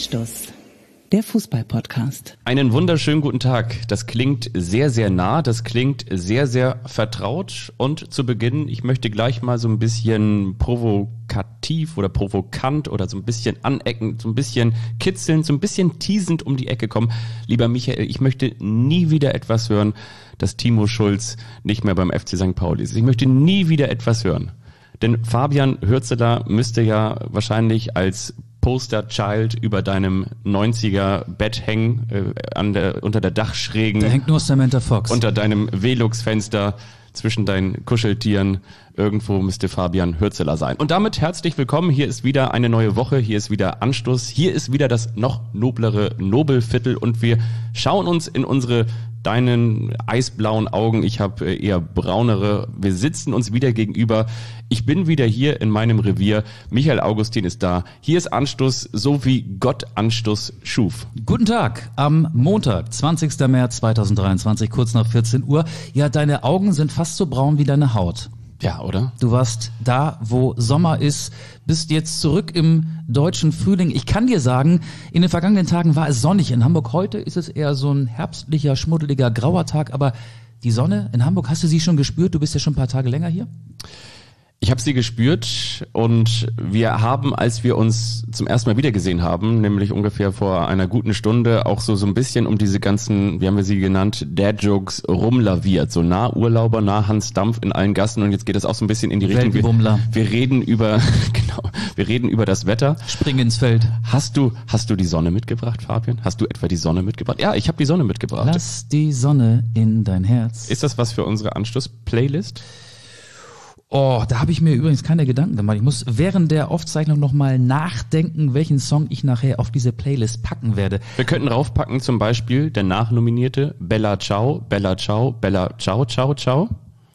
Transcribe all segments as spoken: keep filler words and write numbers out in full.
Anstoß, der Fußball-Podcast. Einen wunderschönen guten Tag. Das klingt sehr, sehr nah, das klingt sehr, sehr vertraut. Und zu Beginn, ich möchte gleich mal so ein bisschen provokativ oder provokant oder so ein bisschen aneckend, so ein bisschen kitzelnd, so ein bisschen teasend um die Ecke kommen. Lieber Michael, ich möchte nie wieder etwas hören, dass Timo Schulz nicht mehr beim F C Sankt Pauli ist. Ich möchte nie wieder etwas hören. Denn Fabian Hürzeler müsste ja wahrscheinlich als Poster-Child über deinem neunziger Bett hängen, äh, an der, unter der Dachschrägen. Da hängt nur Samantha Fox. Unter deinem Velux-Fenster zwischen deinen Kuscheltieren. Irgendwo müsste Fabian Hürzeler sein. Und damit herzlich willkommen. Hier ist wieder eine neue Woche. Hier ist wieder Anstoß. Hier ist wieder das noch noblere Nobelviertel. Und wir schauen uns in unsere deinen eisblauen Augen, ich habe eher braunere, wir sitzen uns wieder gegenüber. Ich bin wieder hier in meinem Revier. Michael Augustin ist da. Hier ist Anstoß, so wie Gott Anstoß schuf. Guten Tag, am Montag, zwanzigster März zweitausenddreiundzwanzig, kurz nach vierzehn Uhr. Ja, deine Augen sind fast so braun wie deine Haut. Ja, oder? Du warst da, wo Sommer ist, bist jetzt zurück im deutschen Frühling. Ich kann dir sagen, in den vergangenen Tagen war es sonnig in Hamburg. Heute ist es eher so ein herbstlicher, schmuddeliger, grauer Tag. Aber die Sonne in Hamburg, hast du sie schon gespürt? Du bist ja schon ein paar Tage länger hier. Ich habe sie gespürt und wir haben, als wir uns zum ersten Mal wiedergesehen haben, nämlich ungefähr vor einer guten Stunde, auch so so ein bisschen um diese ganzen, wie haben wir sie genannt, Dad-Jokes rumlaviert. So nah Urlauber, nah Hans Dampf in allen Gassen und jetzt geht es auch so ein bisschen in die Richtung. Wir, wir reden über, genau, wir reden über das Wetter. Spring ins Feld. Hast du, hast du die Sonne mitgebracht, Fabian? Hast du etwa die Sonne mitgebracht? Ja, ich habe die Sonne mitgebracht. Lass die Sonne in dein Herz. Ist das was für unsere Anstoß-Playlist? Oh, da habe ich mir übrigens keine Gedanken gemacht. Ich muss während der Aufzeichnung nochmal nachdenken, welchen Song ich nachher auf diese Playlist packen werde. Wir könnten raufpacken zum Beispiel der nachnominierte Bella Ciao, Bella Ciao, Bella Ciao, Ciao, Ciao.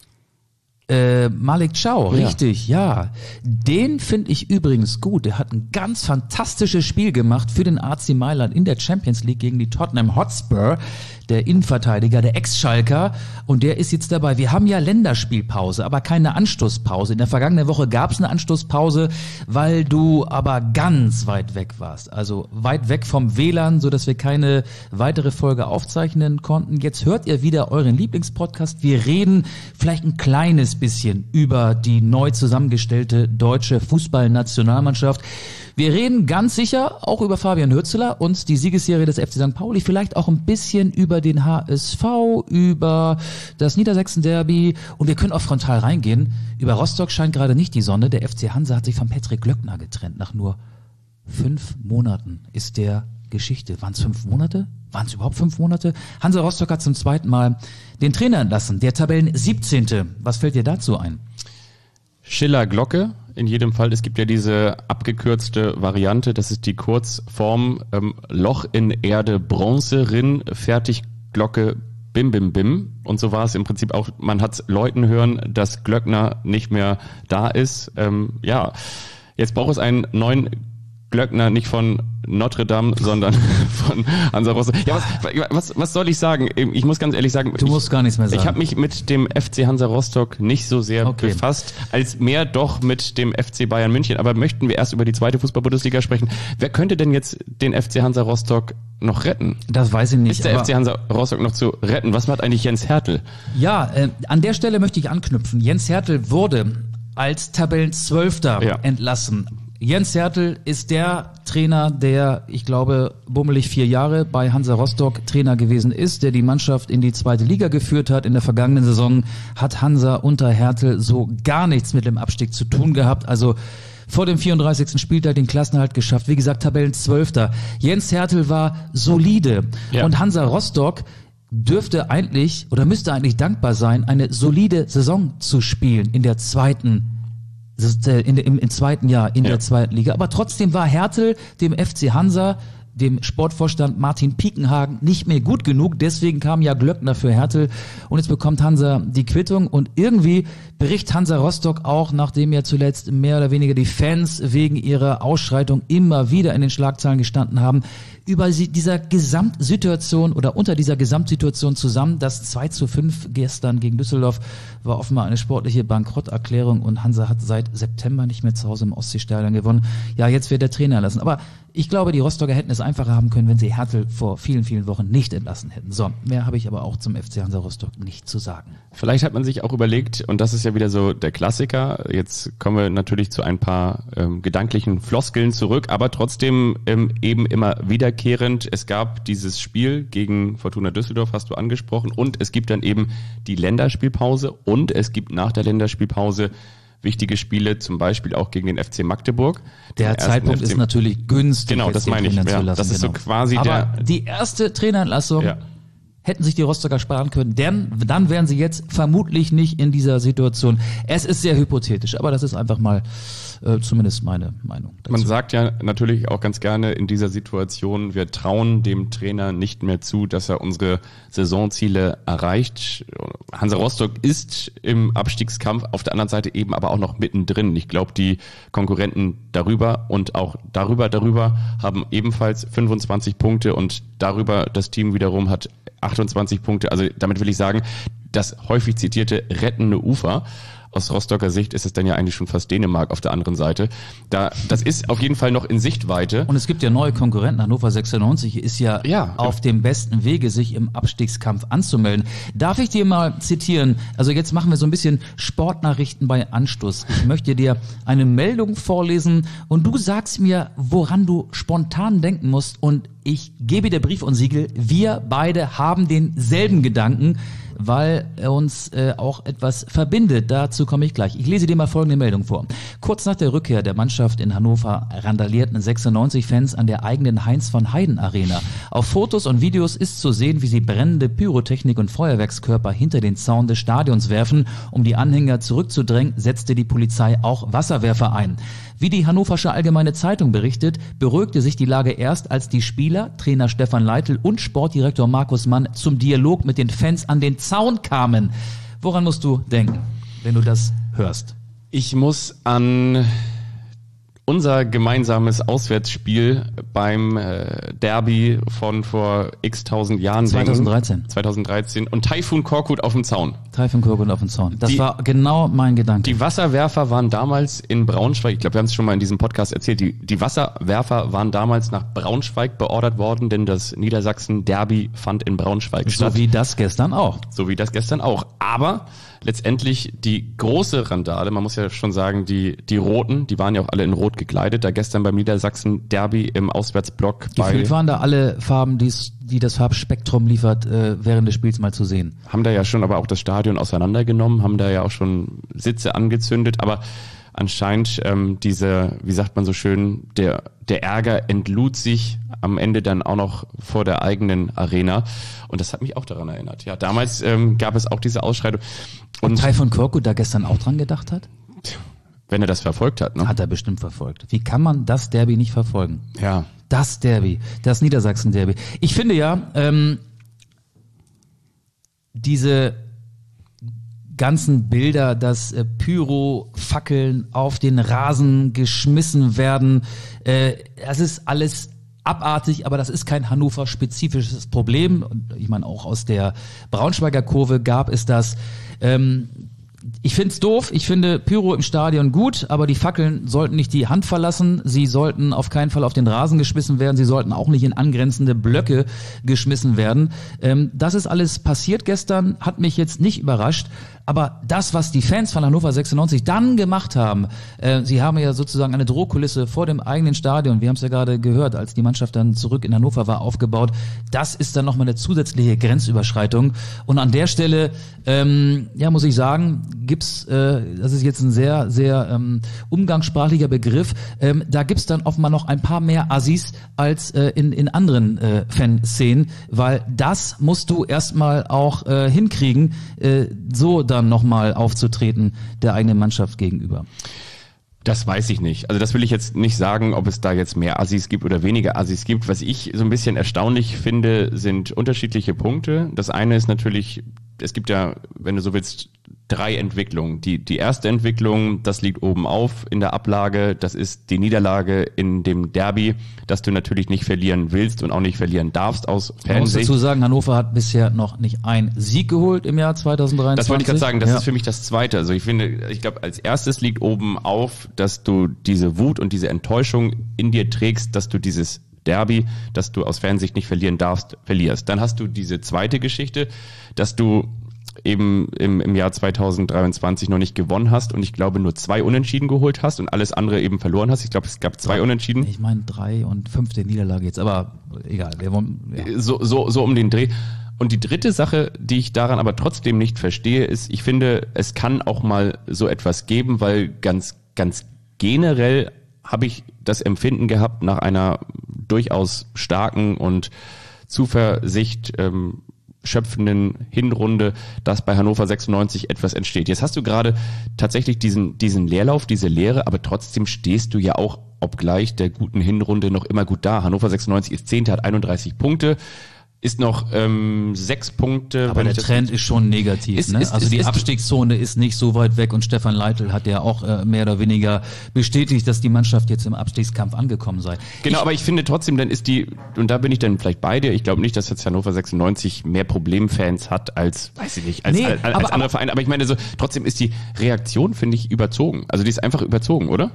Äh, Malik Chow, ja. Richtig, ja. Den finde ich übrigens gut. Der hat ein ganz fantastisches Spiel gemacht für den A C Mailand in der Champions League gegen die Tottenham Hotspur. Der Innenverteidiger, der Ex-Schalker, und der ist jetzt dabei. Wir haben ja Länderspielpause, aber keine Anstoßpause. In der vergangenen Woche gab es eine Anstoßpause, weil du aber ganz weit weg warst. Also weit weg vom W L A N, sodass wir keine weitere Folge aufzeichnen konnten. Jetzt hört ihr wieder euren Lieblingspodcast. Wir reden vielleicht ein kleines bisschen über die neu zusammengestellte deutsche Fußballnationalmannschaft. Wir reden ganz sicher auch über Fabian Hürzeler und die Siegesserie des F C Sankt Pauli, vielleicht auch ein bisschen über den H S V, über das Niedersachsen-Derby und wir können auch frontal reingehen. Über Rostock scheint gerade nicht die Sonne. Der F C Hansa hat sich von Patrick Glöckner getrennt. Nach nur fünf Monaten ist der Geschichte. Waren es fünf Monate? Waren es überhaupt fünf Monate? Hansa Rostock hat zum zweiten Mal den Trainer entlassen, der Tabellen siebzehnte. Was fällt dir dazu ein? Schiller Glocke. In jedem Fall, es gibt ja diese abgekürzte Variante, das ist die Kurzform ähm, Loch in Erde Bronze Rinn Fertig Glocke Bim Bim Bim. Und so war es im Prinzip auch, man hat Leuten hören, dass Glöckner nicht mehr da ist. Ähm, ja, jetzt braucht es einen neuen Glöckner, nicht von Notre Dame, sondern von Hansa Rostock. Ja, was, was, was soll ich sagen? Ich muss ganz ehrlich sagen, du musst ich, gar nichts mehr sagen. Ich habe mich mit dem F C Hansa Rostock nicht so sehr okay. befasst, als mehr doch mit dem F C Bayern München. Aber möchten wir erst über die zweite Fußball-Bundesliga sprechen? Wer könnte denn jetzt den F C Hansa Rostock noch retten? Das weiß ich nicht. Ist der F C Hansa Rostock noch zu retten? Was macht eigentlich Jens Hertel? Ja, äh, an der Stelle möchte ich anknüpfen. Jens Hertel wurde als Tabellenzwölfter ja. entlassen. Jens Hertel ist der Trainer, der, ich glaube, bummelig vier Jahre bei Hansa Rostock Trainer gewesen ist, der die Mannschaft in die zweite Liga geführt hat. In der vergangenen Saison hat Hansa unter Hertel so gar nichts mit dem Abstieg zu tun gehabt. Also vor dem vierunddreißigsten Spieltag den Klassenerhalt geschafft. Wie gesagt, Tabellenzwölfter. Jens Hertel war solide. Ja. Und Hansa Rostock dürfte eigentlich oder müsste eigentlich dankbar sein, eine solide Saison zu spielen in der zweiten In, im, im zweiten Jahr in ja. der zweiten Liga. Aber trotzdem war Hertel dem F C Hansa, dem Sportvorstand Martin Piekenhagen, nicht mehr gut genug. Deswegen kam ja Glöckner für Hertel und jetzt bekommt Hansa die Quittung und irgendwie bricht Hansa Rostock auch, nachdem ja zuletzt mehr oder weniger die Fans wegen ihrer Ausschreitung immer wieder in den Schlagzeilen gestanden haben, über sie, dieser Gesamtsituation oder unter dieser Gesamtsituation zusammen. Das zwei zu fünf gestern gegen Düsseldorf war offenbar eine sportliche Bankrotterklärung und Hansa hat seit September nicht mehr zu Hause im Ostseestadion gewonnen. Ja, jetzt wird der Trainer entlassen. Aber ich glaube, die Rostocker hätten es einfacher haben können, wenn sie Hertel vor vielen, vielen Wochen nicht entlassen hätten. So, mehr habe ich aber auch zum F C Hansa Rostock nicht zu sagen. Vielleicht hat man sich auch überlegt, und das ist ja wieder so der Klassiker, jetzt kommen wir natürlich zu ein paar ähm, gedanklichen Floskeln zurück, aber trotzdem ähm, eben immer wiederkehrend. Es gab dieses Spiel gegen Fortuna Düsseldorf, hast du angesprochen, und es gibt dann eben die Länderspielpause und es gibt nach der Länderspielpause wichtige Spiele, zum Beispiel auch gegen den F C Magdeburg. Der Zeitpunkt F C ist natürlich günstig. Genau, das meine ich. Ja, lassen, das ist genau. so quasi Aber der... die erste Trainerentlassung Ja. hätten sich die Rostocker sparen können, denn dann wären sie jetzt vermutlich nicht in dieser Situation. Es ist sehr hypothetisch, aber das ist einfach mal äh, zumindest meine Meinung dazu. Man sagt ja natürlich auch ganz gerne in dieser Situation, wir trauen dem Trainer nicht mehr zu, dass er unsere Saisonziele erreicht. Hansa Rostock ist im Abstiegskampf, auf der anderen Seite eben aber auch noch mittendrin. Ich glaube, die Konkurrenten darüber und auch darüber, darüber haben ebenfalls fünfundzwanzig Punkte und darüber das Team wiederum hat achtundzwanzig Punkte. Also damit will ich sagen, das häufig zitierte rettende Ufer. Aus Rostocker Sicht ist es dann ja eigentlich schon fast Dänemark auf der anderen Seite. Da, das ist auf jeden Fall noch in Sichtweite. Und es gibt ja neue Konkurrenten. Hannover sechsundneunzig ist ja, ja auf dem besten Wege, sich im Abstiegskampf anzumelden. Darf ich dir mal zitieren? Also jetzt machen wir so ein bisschen Sportnachrichten bei Anstoß. Ich möchte dir eine Meldung vorlesen und du sagst mir, woran du spontan denken musst, und ich gebe dir Brief und Siegel. Wir beide haben denselben Gedanken, weil uns äh, auch etwas verbindet. Dazu komme ich gleich. Ich lese dir mal folgende Meldung vor. Kurz nach der Rückkehr der Mannschaft in Hannover randalierten sechsundneunzig Fans an der eigenen Heinz von Heiden Arena. Auf Fotos und Videos ist zu sehen, wie sie brennende Pyrotechnik und Feuerwerkskörper hinter den Zaun des Stadions werfen. Um die Anhänger zurückzudrängen, setzte die Polizei auch Wasserwerfer ein. Wie die Hannoversche Allgemeine Zeitung berichtet, beruhigte sich die Lage erst, als die Spieler, Trainer Stefan Leitl und Sportdirektor Markus Mann zum Dialog mit den Fans an den Zaun kamen. Woran musst du denken, wenn du das hörst? Ich muss an unser gemeinsames Auswärtsspiel beim äh, Derby von vor x tausend Jahren zweitausenddreizehn. denken. zweitausenddreizehn. Und Taifun Korkut auf dem Zaun. Taifun Korkut auf dem Zaun. Das Die- war genau mein Gedanke. Die Wasserwerfer waren damals in Braunschweig, ich glaube, wir haben es schon mal in diesem Podcast erzählt, die, die Wasserwerfer waren damals nach Braunschweig beordert worden, denn das Niedersachsen-Derby fand in Braunschweig statt. so wie das gestern auch. So wie das gestern auch. Aber letztendlich die große Randale, man muss ja schon sagen, die die Roten, die waren ja auch alle in Rot gekleidet, da gestern beim Niedersachsen-Derby im Auswärtsblock bei, Gefühlt waren da alle Farben, die's, die das Farbspektrum liefert, äh, während des Spiels mal zu sehen. haben da ja schon aber auch das Stadion auseinandergenommen, haben da ja auch schon Sitze angezündet, aber anscheinend ähm, diese, wie sagt man so schön, der der Ärger entlud sich am Ende dann auch noch vor der eigenen Arena und das hat mich auch daran erinnert. Ja, damals ähm, gab es auch diese Ausschreitung und Taifun Korkut da gestern auch dran gedacht hat? wenn er das verfolgt hat, ne? Hat er bestimmt verfolgt. Wie kann man das Derby nicht verfolgen? Ja. Das Derby, das Niedersachsen-Derby. Ich finde ja, ähm, diese ganzen Bilder, dass äh, Pyro-Fackeln auf den Rasen geschmissen werden, äh, das ist alles abartig, aber das ist kein Hannover-spezifisches Problem. Und ich meine, auch aus der Braunschweiger Kurve gab es das. Ähm, Ich find's doof, ich finde Pyro im Stadion gut, aber die Fackeln sollten nicht die Hand verlassen, sie sollten auf keinen Fall auf den Rasen geschmissen werden, sie sollten auch nicht in angrenzende Blöcke geschmissen werden. Ähm, das ist alles passiert gestern, hat mich jetzt nicht überrascht, aber das, was die Fans von Hannover sechsundneunzig dann gemacht haben, äh, sie haben ja sozusagen eine Drohkulisse vor dem eigenen Stadion, wir haben es ja gerade gehört, als die Mannschaft dann zurück in Hannover war, aufgebaut, das ist dann nochmal eine zusätzliche Grenzüberschreitung und an der Stelle, ähm, ja, muss ich sagen, gibt's, äh, das ist jetzt ein sehr, sehr ähm, umgangssprachlicher Begriff, ähm, da gibt's dann offenbar noch ein paar mehr Assis als äh, in, in anderen äh, Fanszenen, weil das musst du erstmal auch äh, hinkriegen, äh, so dann nochmal aufzutreten der eigenen Mannschaft gegenüber. Das weiß ich nicht. Also das will ich jetzt nicht sagen, ob es da jetzt mehr Assis gibt oder weniger Assis gibt. Was ich so ein bisschen erstaunlich finde, sind unterschiedliche Punkte. Das eine ist natürlich, es gibt ja, wenn du so willst, drei Entwicklungen. Die, die erste Entwicklung, das liegt oben auf in der Ablage, das ist die Niederlage in dem Derby, dass du natürlich nicht verlieren willst und auch nicht verlieren darfst aus Fansicht. Man muss dazu sagen, Hannover hat bisher noch nicht einen Sieg geholt im Jahr zwanzig dreiundzwanzig. Das wollte ich gerade sagen, das ja. ist für mich das Zweite. Also ich finde, ich glaube, als erstes liegt oben auf, dass du diese Wut und diese Enttäuschung in dir trägst, dass du dieses Derby, dass du aus Fansicht nicht verlieren darfst, verlierst. Dann hast du diese zweite Geschichte, dass du eben im, im Jahr zwanzig dreiundzwanzig noch nicht gewonnen hast und ich glaube nur zwei Unentschieden geholt hast und alles andere eben verloren hast. Ich glaube, es gab zwei Unentschieden. Ich meine drei und fünfte Niederlage jetzt, aber egal. Wir wollen, ja. So, so, so um den Dreh. Und die dritte Sache, die ich daran aber trotzdem nicht verstehe, ist, ich finde, es kann auch mal so etwas geben, weil ganz, ganz generell habe ich das Empfinden gehabt nach einer durchaus starken und Zuversicht ähm, schöpfenden Hinrunde, dass bei Hannover sechsundneunzig etwas entsteht. Jetzt hast du gerade tatsächlich diesen diesen Leerlauf, diese Leere, aber trotzdem stehst du ja auch, obgleich der guten Hinrunde, noch immer gut da. Hannover sechsundneunzig ist Zehnter, hat einunddreißig Punkte, ist noch ähm, sechs Punkte. Aber der Trend ist schon negativ. Ist, ne? ist, also ist, die ist, Abstiegszone ist nicht so weit weg und Stefan Leitl hat ja auch äh, mehr oder weniger bestätigt, dass die Mannschaft jetzt im Abstiegskampf angekommen sei. Genau, ich, aber ich finde trotzdem, dann ist die, und da bin ich dann vielleicht bei dir, ich glaube nicht, dass jetzt Hannover sechsundneunzig mehr Problemfans hat als, weiß ich nicht, als, Nee, als, als aber- andere Vereine. Aber ich meine, so trotzdem ist die Reaktion, finde ich, überzogen. Also die ist einfach überzogen, oder?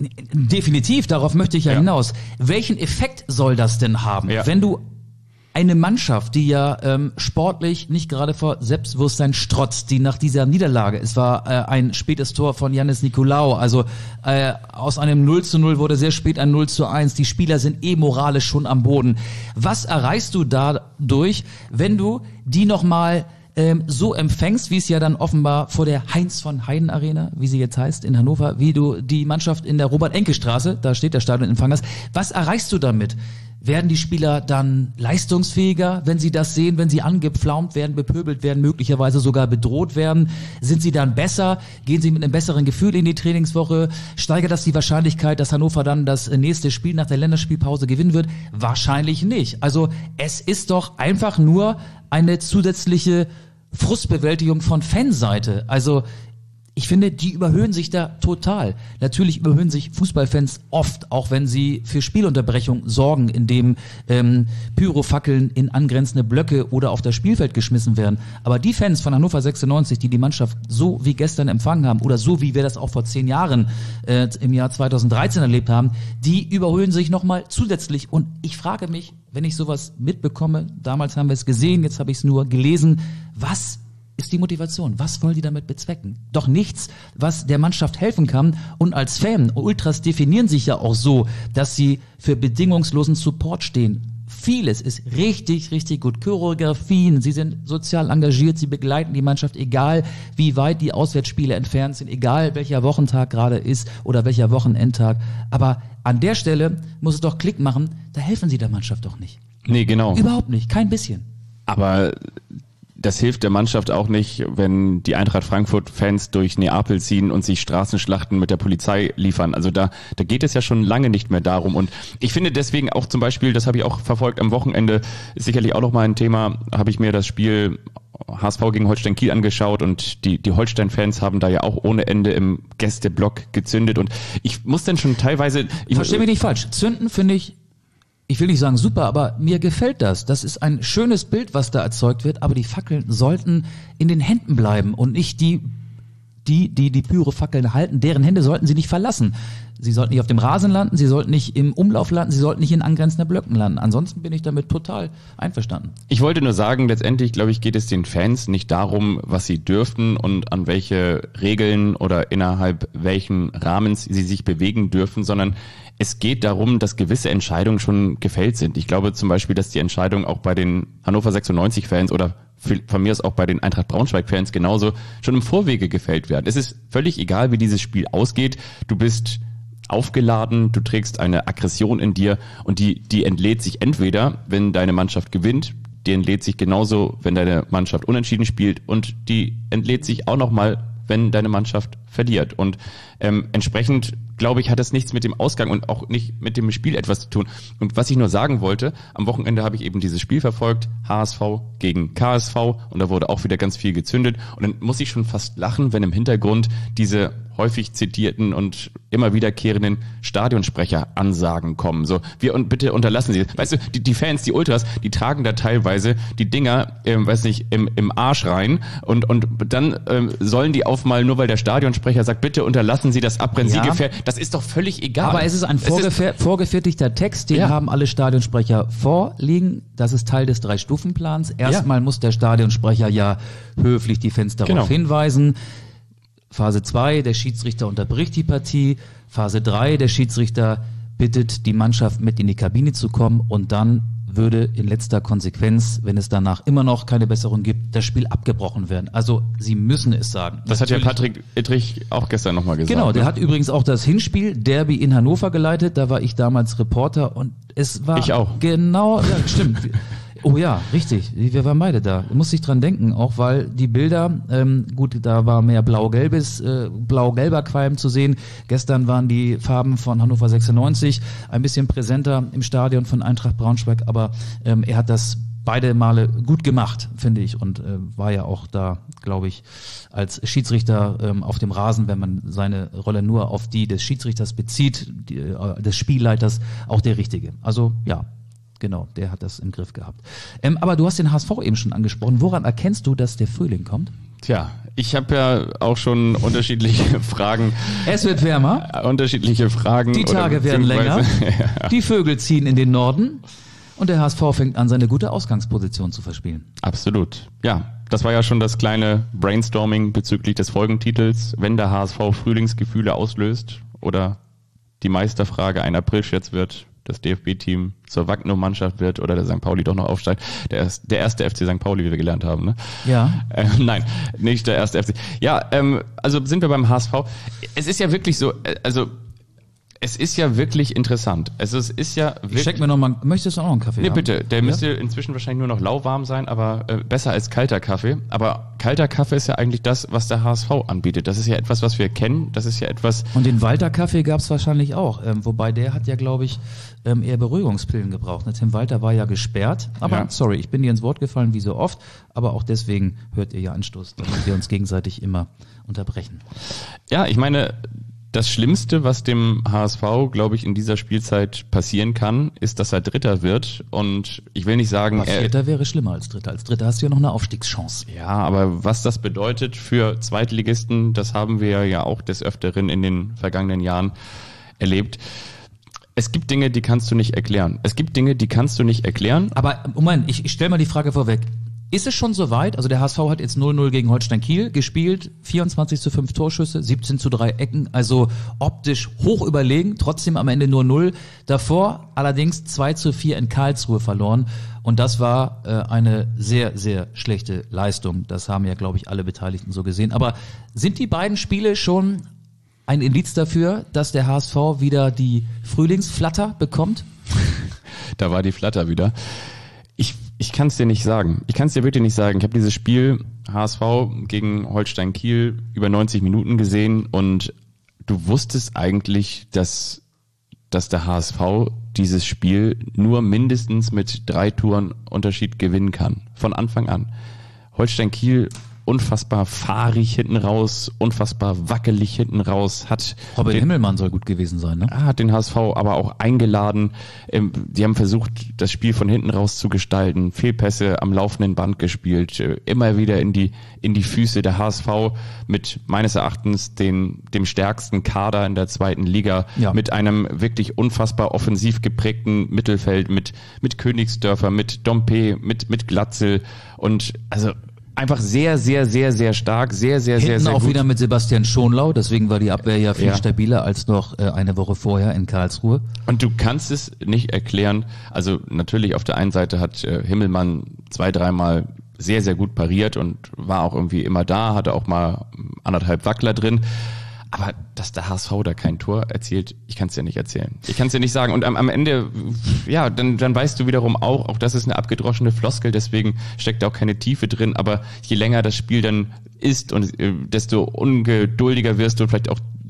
Definitiv, darauf möchte ich ja, Ja. hinaus. Welchen Effekt soll das denn haben, Ja. wenn du eine Mannschaft, die ja ähm, sportlich nicht gerade vor Selbstbewusstsein strotzt, die nach dieser Niederlage, es war äh, ein spätes Tor von Yannis Nikolaou, also äh, aus einem null zu null wurde sehr spät ein null zu eins, die Spieler sind eh moralisch schon am Boden. Was erreichst du dadurch, wenn du die nochmal ähm, so empfängst, wie es ja dann offenbar vor der Heinz von Heiden Arena, wie sie jetzt heißt, in Hannover, wie du die Mannschaft in der Robert-Enke-Straße, da steht der Stadionempfang hast, was erreichst du damit? Werden die Spieler dann leistungsfähiger, wenn sie das sehen, wenn sie angepflaumt werden, bepöbelt werden, möglicherweise sogar bedroht werden? Sind sie dann besser? Gehen sie mit einem besseren Gefühl in die Trainingswoche? Steigert das die Wahrscheinlichkeit, dass Hannover dann das nächste Spiel nach der Länderspielpause gewinnen wird? Wahrscheinlich nicht. Also es ist doch einfach nur eine zusätzliche Frustbewältigung von Fanseite. Also ich finde, die überhöhen sich da total. Natürlich überhöhen sich Fußballfans oft, auch wenn sie für Spielunterbrechung sorgen, indem ähm, Pyrofackeln in angrenzende Blöcke oder auf das Spielfeld geschmissen werden. Aber die Fans von Hannover sechsundneunzig, die die Mannschaft so wie gestern empfangen haben oder so wie wir das auch vor zehn Jahren äh, im Jahr zweitausenddreizehn erlebt haben, die überhöhen sich nochmal zusätzlich. Und ich frage mich, wenn ich sowas mitbekomme, damals haben wir es gesehen, jetzt habe ich es nur gelesen, was ist die Motivation? Was wollen die damit bezwecken? Doch nichts, was der Mannschaft helfen kann. Und als Fan, Ultras definieren sich ja auch so, dass sie für bedingungslosen Support stehen. Vieles ist richtig, richtig gut. Choreografien, sie sind sozial engagiert, sie begleiten die Mannschaft, egal wie weit die Auswärtsspiele entfernt sind, egal welcher Wochentag gerade ist oder welcher Wochenendtag. Aber an der Stelle muss es doch Klick machen, da helfen sie der Mannschaft doch nicht. Nee, genau. Überhaupt nicht, kein bisschen. Aber das hilft der Mannschaft auch nicht, wenn die Eintracht Frankfurt-Fans durch Neapel ziehen und sich Straßenschlachten mit der Polizei liefern. Also da, da geht es ja schon lange nicht mehr darum. Und ich finde deswegen auch zum Beispiel, das habe ich auch verfolgt am Wochenende, ist sicherlich auch noch mal ein Thema, habe ich mir das Spiel H S V gegen Holstein Kiel angeschaut und die, die Holstein-Fans haben da ja auch ohne Ende im Gästeblock gezündet. Und ich muss dann schon teilweise... Ich Versteh mich nicht falsch. Zünden finde ich, ich will nicht sagen super, aber mir gefällt das. Das ist ein schönes Bild, was da erzeugt wird, aber die Fackeln sollten in den Händen bleiben und nicht die, die, die die Pyrofackeln halten, deren Hände sollten sie nicht verlassen. Sie sollten nicht auf dem Rasen landen, sie sollten nicht im Umlauf landen, sie sollten nicht in angrenzenden Blöcken landen. Ansonsten bin ich damit total einverstanden. Ich wollte nur sagen, letztendlich, glaube ich, geht es den Fans nicht darum, was sie dürften und an welche Regeln oder innerhalb welchen Rahmens sie sich bewegen dürfen, sondern es geht darum, dass gewisse Entscheidungen schon gefällt sind. Ich glaube zum Beispiel, dass die Entscheidung auch bei den Hannover sechsundneunzig-Fans oder von mir aus auch bei den Eintracht Braunschweig-Fans genauso schon im Vorwege gefällt werden. Es ist völlig egal, wie dieses Spiel ausgeht. Du bist aufgeladen, du trägst eine Aggression in dir und die, die entlädt sich entweder, wenn deine Mannschaft gewinnt, die entlädt sich genauso, wenn deine Mannschaft unentschieden spielt und die entlädt sich auch nochmal, wenn deine Mannschaft verliert. Und ähm, entsprechend glaube ich, hat das nichts mit dem Ausgang und auch nicht mit dem Spiel etwas zu tun. Und was ich nur sagen wollte, am Wochenende habe ich eben dieses Spiel verfolgt, H S V gegen K S V, und da wurde auch wieder ganz viel gezündet. Und dann muss ich schon fast lachen, wenn im Hintergrund diese häufig zitierten und immer wiederkehrenden Stadionsprecher-Ansagen kommen. So, wir und bitte unterlassen Sie. Weißt du, die, die Fans, die Ultras, die tragen da teilweise die Dinger, ähm, weiß nicht, im, im Arsch rein und und dann ähm, sollen die aufmalen, nur weil der Stadionsprecher sagt, bitte unterlassen Sie das Abrennen. Ja. Sie gefährden. Das ist doch völlig egal. Aber es ist ein vorgefer- vorgefertigter Text, den Ja. haben alle Stadionsprecher vorliegen. Das ist Teil des Drei-Stufen-Plans. Erstmal Ja. muss der Stadionsprecher ja höflich die Fans darauf Genau. hinweisen. Phase zwei, der Schiedsrichter unterbricht die Partie. Phase drei, der Schiedsrichter bittet die Mannschaft mit in die Kabine zu kommen, und dann würde in letzter Konsequenz, wenn es danach immer noch keine Besserung gibt, das Spiel abgebrochen werden. Also sie müssen es sagen. Das hat ja Natürlich- Patrick Ittrich auch gestern nochmal gesagt. Genau, der ne? hat übrigens auch das Hinspiel Derby in Hannover geleitet. Da war ich damals Reporter und es war Ich auch. genau, ja, stimmt. Oh ja, richtig. Wir waren beide da. Muss ich dran denken, auch weil die Bilder, ähm, gut, da war mehr blau-gelbes, äh, blau-gelber Qualm zu sehen. Gestern waren die Farben von Hannover sechsundneunzig ein bisschen präsenter im Stadion von Eintracht Braunschweig, aber ähm, er hat das beide Male gut gemacht, finde ich, und äh, war ja auch da, glaube ich, als Schiedsrichter ähm, auf dem Rasen, wenn man seine Rolle nur auf die des Schiedsrichters bezieht, die, äh, des Spielleiters, auch der Richtige. Also ja, genau, der hat das im Griff gehabt. Ähm, aber du hast den H S V eben schon angesprochen. Woran erkennst du, dass der Frühling kommt? Tja, ich habe ja auch schon unterschiedliche Fragen. Es wird wärmer, äh, Unterschiedliche Fragen. die Tage oder werden länger, beziehungsweise- ja, die Vögel ziehen in den Norden und der H S V fängt an, seine gute Ausgangsposition zu verspielen. absolut. Ja, das war ja schon das kleine Brainstorming bezüglich des Folgentitels, wenn der H S V Frühlingsgefühle auslöst oder die Meisterfrage ein Aprilscherz wird, das D F B-Team zur Wagner-Mannschaft wird oder der Sankt Pauli doch noch aufsteigt. Der, ist, der erste F C Sankt Pauli, wie wir gelernt haben. Ne? Ja. Äh, nein, nicht der erste F C. Ja, ähm, also sind wir beim H S V. Es ist ja wirklich so, äh, also es ist ja wirklich interessant. Also es ist ja Ich wirklich... check mir noch mal, möchtest du auch noch einen Kaffee Nee, haben? bitte. Der Ja? müsste inzwischen wahrscheinlich nur noch lauwarm sein, aber äh, besser als kalter Kaffee. Aber kalter Kaffee ist ja eigentlich das, was der H S V anbietet. Das ist ja etwas, was wir kennen. Das ist ja etwas... Und den Walter-Kaffee gab es wahrscheinlich auch. Ähm, wobei der hat ja, glaube ich, ähm, eher Beruhigungspillen gebraucht. Ne? Tim Walter war ja gesperrt. Aber Ja. sorry, ich bin dir ins Wort gefallen, wie so oft. Aber auch deswegen hört ihr ja Anstoß, damit wir uns gegenseitig immer unterbrechen. Ja, ich meine, das Schlimmste, was dem H S V, glaube ich, in dieser Spielzeit passieren kann, ist, dass er Dritter wird. Und ich will nicht sagen... Aber er- Vierter wäre schlimmer als Dritter. Als Dritter hast du ja noch eine Aufstiegschance. Ja, aber was das bedeutet für Zweitligisten, das haben wir ja auch des Öfteren in den vergangenen Jahren erlebt. Es gibt Dinge, die kannst du nicht erklären. Es gibt Dinge, die kannst du nicht erklären. Aber Moment, ich, ich stelle mal die Frage vorweg. Ist es schon soweit? Also der H S V hat jetzt null null gegen Holstein Kiel gespielt, vierundzwanzig zu fünf Torschüsse, siebzehn zu drei Ecken, also optisch hoch überlegen, trotzdem am Ende nur null. Davor allerdings zwei zu vier in Karlsruhe verloren, und das war äh, eine sehr, sehr schlechte Leistung. Das haben ja, glaube ich, alle Beteiligten so gesehen. Aber sind die beiden Spiele schon ein Indiz dafür, dass der H S V wieder die Frühlingsflatter bekommt? Da war die Flatter wieder. Ich, ich kann es dir nicht sagen. Ich kann es dir wirklich nicht sagen. Ich habe dieses Spiel H S V gegen Holstein Kiel über neunzig Minuten gesehen, und du wusstest eigentlich, dass, dass der H S V dieses Spiel nur mindestens mit drei Toren Unterschied gewinnen kann. Von Anfang an. Holstein Kiel unfassbar fahrig hinten raus, unfassbar wackelig hinten raus, hat Robin den, Himmelmann soll gut gewesen sein, ne? hat den H S V aber auch eingeladen. Ähm, Die haben versucht, das Spiel von hinten raus zu gestalten, Fehlpässe am laufenden Band gespielt, äh, immer wieder in die in die Füße. Der H S V mit meines Erachtens den, dem stärksten Kader in der zweiten Liga, Ja. mit einem wirklich unfassbar offensiv geprägten Mittelfeld, mit mit Königsdörfer, mit Dompe, mit mit Glatzel, und also einfach sehr, sehr, sehr, sehr stark, sehr, sehr, sehr, Hinten sehr auch gut. wieder mit Sebastian Schonlau, deswegen war die Abwehr ja viel Ja. stabiler als noch äh, eine Woche vorher in Karlsruhe. Und du kannst es nicht erklären. Also natürlich auf der einen Seite hat äh, Himmelmann zwei, dreimal sehr, sehr gut pariert und war auch irgendwie immer da, hatte auch mal anderthalb Wackler drin. Aber dass der H S V da kein Tor erzielt, ich kann es dir nicht erzählen. Ich kann es dir nicht sagen. Und am, am Ende, ja, dann, dann weißt du wiederum auch, auch das ist eine abgedroschene Floskel, deswegen steckt da auch keine Tiefe drin. Aber je länger das Spiel dann ist und äh, desto ungeduldiger wirst du, vielleicht auch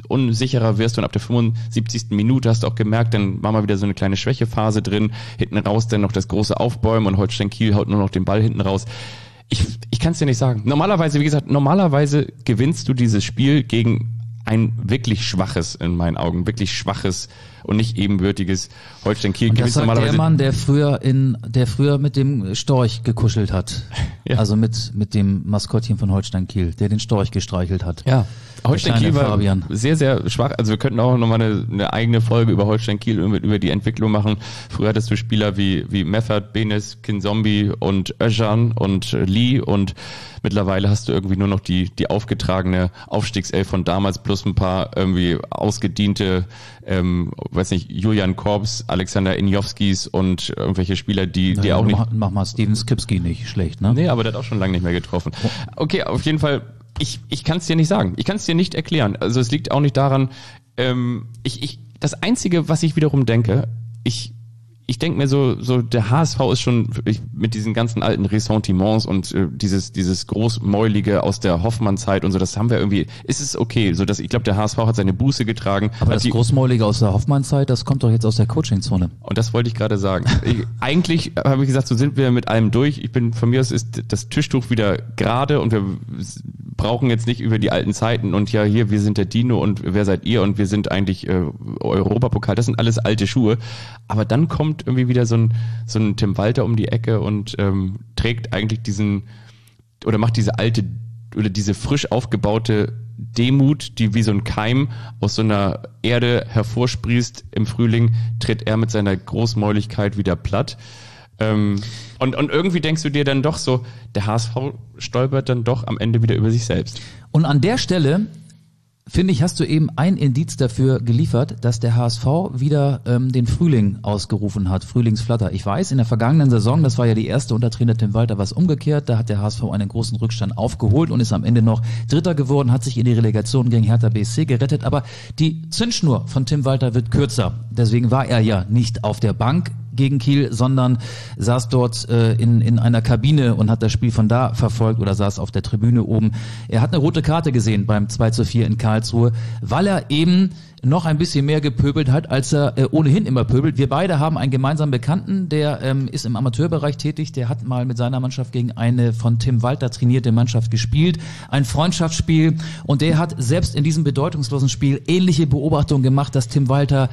unsicherer wirst und ab der fünfundsiebzigsten Minute hast du auch gemerkt, dann war mal wieder so eine kleine Schwächephase drin, hinten raus dann noch das große Aufbäumen und Holstein Kiel haut nur noch den Ball hinten raus. Ich, ich kann es dir nicht sagen. Normalerweise, wie gesagt, normalerweise gewinnst du dieses Spiel gegen ein wirklich schwaches, in meinen Augen, wirklich schwaches und nicht ebenbürtiges Holstein Kiel. Und das sagt der Mann, der früher in, der früher mit dem Storch gekuschelt hat. Ja. Also mit, mit dem Maskottchen von Holstein Kiel, der den Storch gestreichelt hat. Ja. Holstein Kiel war Fabian. sehr, sehr schwach. Also wir könnten auch nochmal eine, eine eigene Folge über Holstein Kiel, über, über die Entwicklung machen. Früher hattest du Spieler wie, wie Meffert, Benes, Kinzombie und Özcan und Lee und mittlerweile hast du irgendwie nur noch die, die aufgetragene Aufstiegself von damals plus ein paar irgendwie ausgediente, ähm, weiß nicht, Julian Korps, Alexander Injowskis und irgendwelche Spieler, die, die ja, auch nicht... Mach, mach mal Steven Skipski nicht schlecht, ne? Nee, aber der hat auch schon lange nicht mehr getroffen. Okay, auf jeden Fall, ich, ich kann es dir nicht sagen. Ich kann es dir nicht erklären. Also es liegt auch nicht daran, ähm, ich, ich, das Einzige, was ich wiederum denke, ich, ich denke mir so, so der H S V ist schon ich, mit diesen ganzen alten Ressentiments und äh, dieses, dieses großmäulige aus der Hoffmann-Zeit und so, das haben wir irgendwie, ist es okay, so dass ich glaube, der H S V hat seine Buße getragen. Aber das die, großmäulige aus der Hoffmann-Zeit, das kommt doch jetzt aus der Coaching-Zone. Und das wollte ich gerade sagen. ich, eigentlich habe ich gesagt, so sind wir mit allem durch. Ich bin, von mir aus ist das Tischtuch wieder gerade und wir brauchen jetzt nicht über die alten Zeiten und ja, hier, wir sind der Dino und wer seid ihr und wir sind eigentlich äh, Europapokal. Das sind alles alte Schuhe. Aber dann kommt irgendwie wieder so ein, so ein Tim Walter um die Ecke und ähm, trägt eigentlich diesen, oder macht diese alte, oder diese frisch aufgebaute Demut, die wie so ein Keim aus so einer Erde hervorsprießt im Frühling, tritt er mit seiner Großmäuligkeit wieder platt. Ähm, und, und irgendwie denkst du dir dann doch so, der H S V stolpert dann doch am Ende wieder über sich selbst. Und an der Stelle, finde ich, hast du eben ein Indiz dafür geliefert, dass der H S V wieder ähm, den Frühling ausgerufen hat, Frühlingsflatter. Ich weiß, in der vergangenen Saison, das war ja die erste unter Trainer Tim Walter, was umgekehrt, da hat der H S V einen großen Rückstand aufgeholt und ist am Ende noch Dritter geworden, hat sich in die Relegation gegen Hertha B S C gerettet, aber die Zündschnur von Tim Walter wird kürzer. Deswegen war er ja nicht auf der Bank gegen Kiel, sondern saß dort äh, in, in einer Kabine und hat das Spiel von da verfolgt oder saß auf der Tribüne oben. Er hat eine rote Karte gesehen beim zwei zu vier in Karlsruhe, weil er eben noch ein bisschen mehr gepöbelt hat, als er äh, ohnehin immer pöbelt. Wir beide haben einen gemeinsamen Bekannten, der ähm, ist im Amateurbereich tätig, der hat mal mit seiner Mannschaft gegen eine von Tim Walter trainierte Mannschaft gespielt, ein Freundschaftsspiel, und der hat selbst in diesem bedeutungslosen Spiel ähnliche Beobachtungen gemacht, dass Tim Walter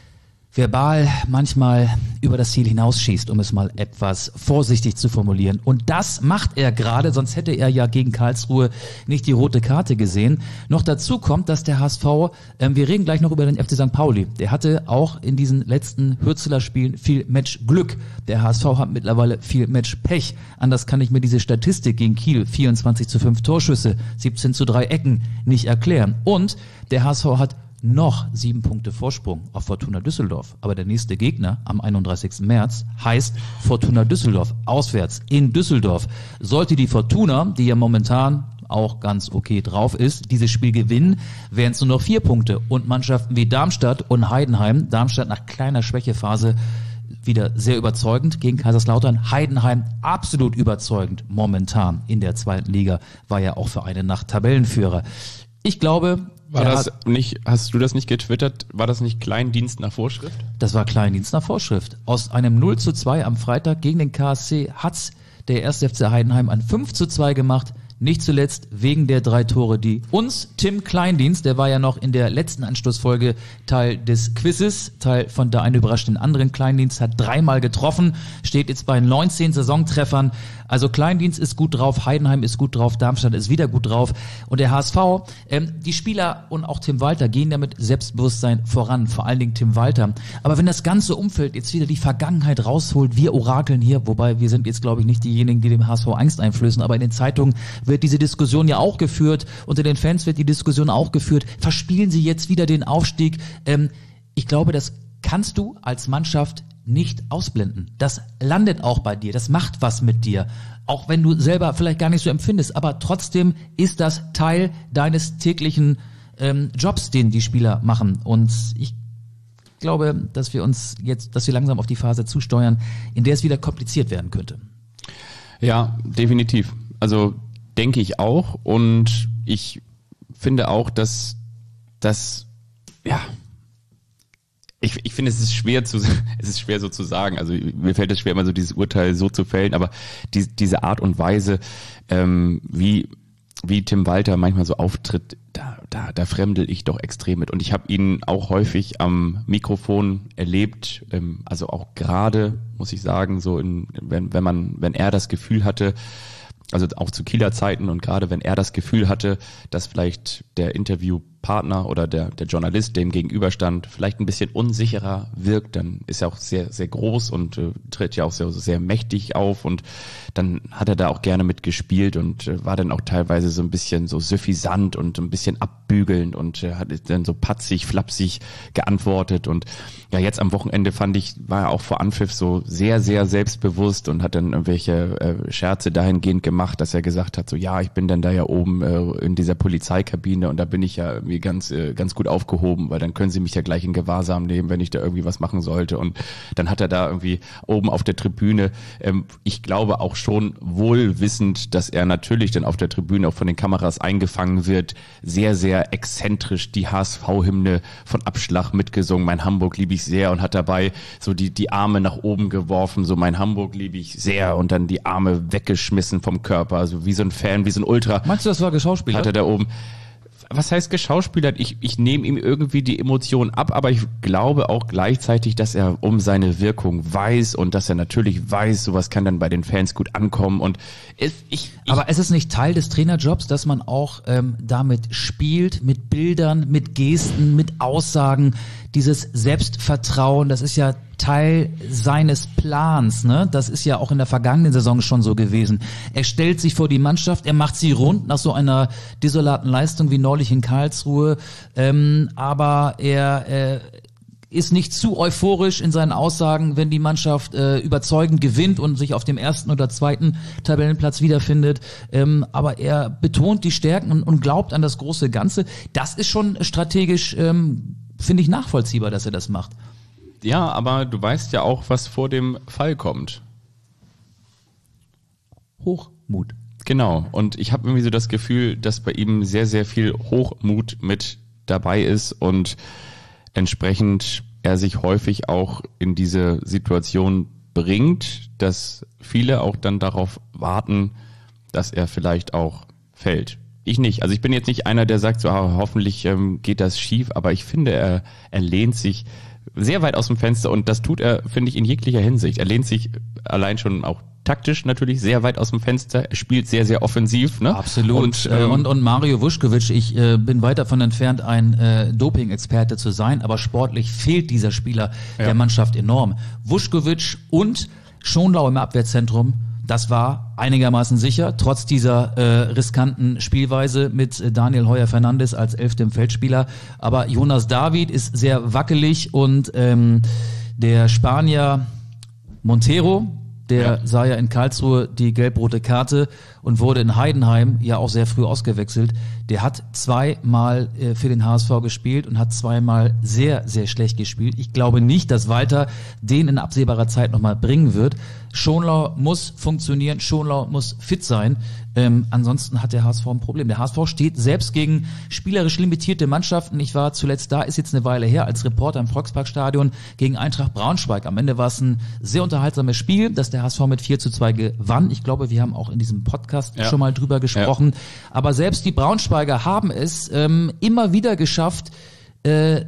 verbal manchmal über das Ziel hinausschießt, um es mal etwas vorsichtig zu formulieren. Und das macht er gerade, sonst hätte er ja gegen Karlsruhe nicht die rote Karte gesehen. Noch dazu kommt, dass der H S V, äh, wir reden gleich noch über den F C Sankt Pauli, der hatte auch in diesen letzten Hürzeler Spielen viel Matchglück. Der H S V hat mittlerweile viel Matchpech. Anders kann ich mir diese Statistik gegen Kiel, vierundzwanzig zu fünf Torschüsse, siebzehn zu drei Ecken, nicht erklären. Und der H S V hat noch sieben Punkte Vorsprung auf Fortuna Düsseldorf. Aber der nächste Gegner am einunddreißigsten März heißt Fortuna Düsseldorf. Auswärts in Düsseldorf. Sollte die Fortuna, die ja momentan auch ganz okay drauf ist, dieses Spiel gewinnen, wären es nur noch vier Punkte. Und Mannschaften wie Darmstadt und Heidenheim, Darmstadt nach kleiner Schwächephase wieder sehr überzeugend gegen Kaiserslautern. Heidenheim absolut überzeugend momentan in der zweiten Liga, war ja auch für eine Nacht Tabellenführer. Ich glaube, War das nicht, hast du das nicht getwittert? War das nicht Kleindienst nach Vorschrift? Das war Kleindienst nach Vorschrift. Aus einem null zu zwei am Freitag gegen den K S C hat's der erste F C Heidenheim ein fünf zu zwei gemacht. Nicht zuletzt wegen der drei Tore, die uns Tim Kleindienst, der war ja noch in der letzten Anschlussfolge Teil des Quizzes, Teil von der einen überraschenden anderen. Kleindienst hat dreimal getroffen, steht jetzt bei neunzehn Saisontreffern. Also Kleindienst ist gut drauf, Heidenheim ist gut drauf, Darmstadt ist wieder gut drauf. Und der H S V, ähm, die Spieler und auch Tim Walter gehen da mit Selbstbewusstsein voran, vor allen Dingen Tim Walter. Aber wenn das ganze Umfeld jetzt wieder die Vergangenheit rausholt, wir orakeln hier, wobei wir sind jetzt, glaube ich, nicht diejenigen, die dem H S V Angst einflößen, aber in den Zeitungen wird diese Diskussion ja auch geführt, unter den Fans wird die Diskussion auch geführt, verspielen sie jetzt wieder den Aufstieg? Ähm, ich glaube, das kannst du als Mannschaft nicht ausblenden. Das landet auch bei dir, das macht was mit dir. Auch wenn du selber vielleicht gar nicht so empfindest, aber trotzdem ist das Teil deines täglichen ähm, Jobs, den die Spieler machen. Und ich glaube, dass wir uns jetzt, dass wir langsam auf die Phase zusteuern, in der es wieder kompliziert werden könnte. Ja, definitiv. Also denke ich auch, und ich finde auch, dass das, ja, ich, ich finde, es ist schwer zu, es ist schwer so zu sagen. Also mir fällt es schwer, immer so dieses Urteil so zu fällen, aber die, diese Art und Weise, ähm, wie wie Tim Walter manchmal so auftritt, da, da, da fremdel ich doch extrem mit. Und ich habe ihn auch häufig am Mikrofon erlebt, ähm, also auch gerade, muss ich sagen, so in, wenn, wenn man, wenn er das Gefühl hatte, also auch zu Kieler Zeiten und gerade wenn er das Gefühl hatte, dass vielleicht der Interviewpartner oder der, der Journalist, dem gegenüberstand, vielleicht ein bisschen unsicherer wirkt, dann ist er auch sehr, sehr groß und äh, tritt ja auch sehr, sehr mächtig auf und dann hat er da auch gerne mitgespielt und äh, war dann auch teilweise so ein bisschen so suffisant und ein bisschen abbügelnd und äh, hat dann so patzig, flapsig geantwortet und ja, jetzt am Wochenende fand ich, war er auch vor Anpfiff so sehr, sehr selbstbewusst und hat dann irgendwelche äh, Scherze dahingehend gemacht, dass er gesagt hat, so ja, ich bin dann da ja oben äh, in dieser Polizeikabine und da bin ich ja irgendwie ganz, äh, ganz gut aufgehoben, weil dann können sie mich ja gleich in Gewahrsam nehmen, wenn ich da irgendwie was machen sollte. Und dann hat er da irgendwie oben auf der Tribüne, ähm, ich glaube auch schon wohl wissend, dass er natürlich dann auf der Tribüne auch von den Kameras eingefangen wird, sehr, sehr exzentrisch die H S V-Hymne von Abschlag mitgesungen, mein Hamburg liebe ich sehr und hat dabei so die, die Arme nach oben geworfen, so mein Hamburg liebe ich sehr und dann die Arme weggeschmissen vom Körper, also wie so ein Fan, wie so ein Ultra. Meinst du, das war geschauspielert? Hat er da oben. Was heißt geschauspielert? Ich, ich nehme ihm irgendwie die Emotionen ab, aber ich glaube auch gleichzeitig, dass er um seine Wirkung weiß und dass er natürlich weiß, sowas kann dann bei den Fans gut ankommen und es, ich, ich aber es ist nicht Teil des Trainerjobs, dass man auch ähm, damit spielt, mit Bildern, mit Gesten, mit Aussagen, dieses Selbstvertrauen, das ist ja Teil seines Plans, ne? Das ist ja auch in der vergangenen Saison schon so gewesen. Er stellt sich vor die Mannschaft, er macht sie rund nach so einer desolaten Leistung wie neulich in Karlsruhe, ähm, aber er äh, ist nicht zu euphorisch in seinen Aussagen, wenn die Mannschaft äh, überzeugend gewinnt und sich auf dem ersten oder zweiten Tabellenplatz wiederfindet. Ähm, aber er betont die Stärken und, und glaubt an das große Ganze. Das ist schon strategisch, ähm, finde ich, nachvollziehbar, dass er das macht. Ja, aber du weißt ja auch, was vor dem Fall kommt. Hochmut. Genau. Und ich habe irgendwie so das Gefühl, dass bei ihm sehr, sehr viel Hochmut mit dabei ist und entsprechend er sich häufig auch in diese Situation bringt, dass viele auch dann darauf warten, dass er vielleicht auch fällt. Ich nicht. Also ich bin jetzt nicht einer, der sagt, so ah, hoffentlich ähm, geht das schief, aber ich finde, er, er lehnt sich sehr weit aus dem Fenster und das tut er, finde ich, in jeglicher Hinsicht. Er lehnt sich allein schon auch taktisch natürlich sehr weit aus dem Fenster. Er spielt sehr, sehr offensiv. Ne? Absolut. Und, ähm, und, und Mario Vuskovic, ich äh, bin weit davon entfernt, ein äh, Doping-Experte zu sein, aber sportlich fehlt dieser Spieler ja. der Mannschaft enorm. Vuskovic und Schonlau im Abwehrzentrum, das war einigermaßen sicher, trotz dieser äh, riskanten Spielweise mit äh, Daniel Heuer-Fernandes als elftem Feldspieler. Aber Jonas David ist sehr wackelig und ähm, der Spanier Montero, der ja. sah ja in Karlsruhe die gelb-rote Karte und wurde in Heidenheim ja auch sehr früh ausgewechselt. Der hat zweimal äh, für den H S V gespielt und hat zweimal sehr, sehr schlecht gespielt. Ich glaube nicht, dass Walter den in absehbarer Zeit nochmal bringen wird. Schonlau muss funktionieren, Schonlau muss fit sein. Ähm, ansonsten hat der H S V ein Problem. Der H S V steht selbst gegen spielerisch limitierte Mannschaften. Ich war zuletzt da, ist jetzt eine Weile her, als Reporter im Volksparkstadion gegen Eintracht Braunschweig. Am Ende war es ein sehr unterhaltsames Spiel, das der H S V mit vier zu zwei gewann. Ich glaube, wir haben auch in diesem Podcast ja. schon mal drüber gesprochen. Ja. Aber selbst die Braunschweiger haben es ähm, immer wieder geschafft, äh,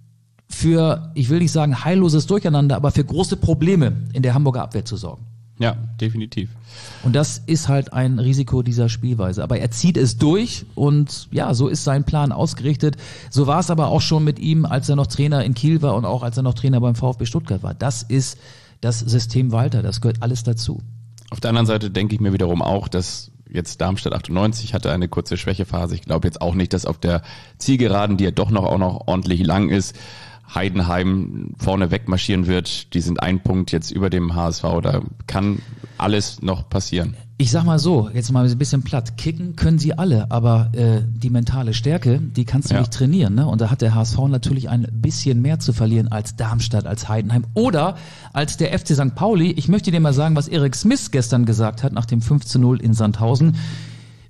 für, ich will nicht sagen heilloses Durcheinander, aber für große Probleme in der Hamburger Abwehr zu sorgen. Ja, definitiv. Und das ist halt ein Risiko dieser Spielweise. Aber er zieht es durch und ja, so ist sein Plan ausgerichtet. So war es aber auch schon mit ihm, als er noch Trainer in Kiel war und auch als er noch Trainer beim VfB Stuttgart war. Das ist das System Walter, das gehört alles dazu. Auf der anderen Seite denke ich mir wiederum auch, dass jetzt Darmstadt achtundneunzig hatte eine kurze Schwächephase. Ich glaube jetzt auch nicht, dass auf der Zielgeraden, die ja doch noch auch noch ordentlich lang ist, Heidenheim vorne wegmarschieren wird. Die sind ein Punkt jetzt über dem H S V. Da kann alles noch passieren. Ich sag mal so, jetzt mal ein bisschen platt. Kicken können sie alle, aber äh, die mentale Stärke, die kannst du ja. nicht trainieren. Ne? Und da hat der H S V natürlich ein bisschen mehr zu verlieren als Darmstadt, als Heidenheim oder als der F C Sankt Pauli. Ich möchte dir mal sagen, was Erik Smith gestern gesagt hat nach dem fünf zu null in Sandhausen.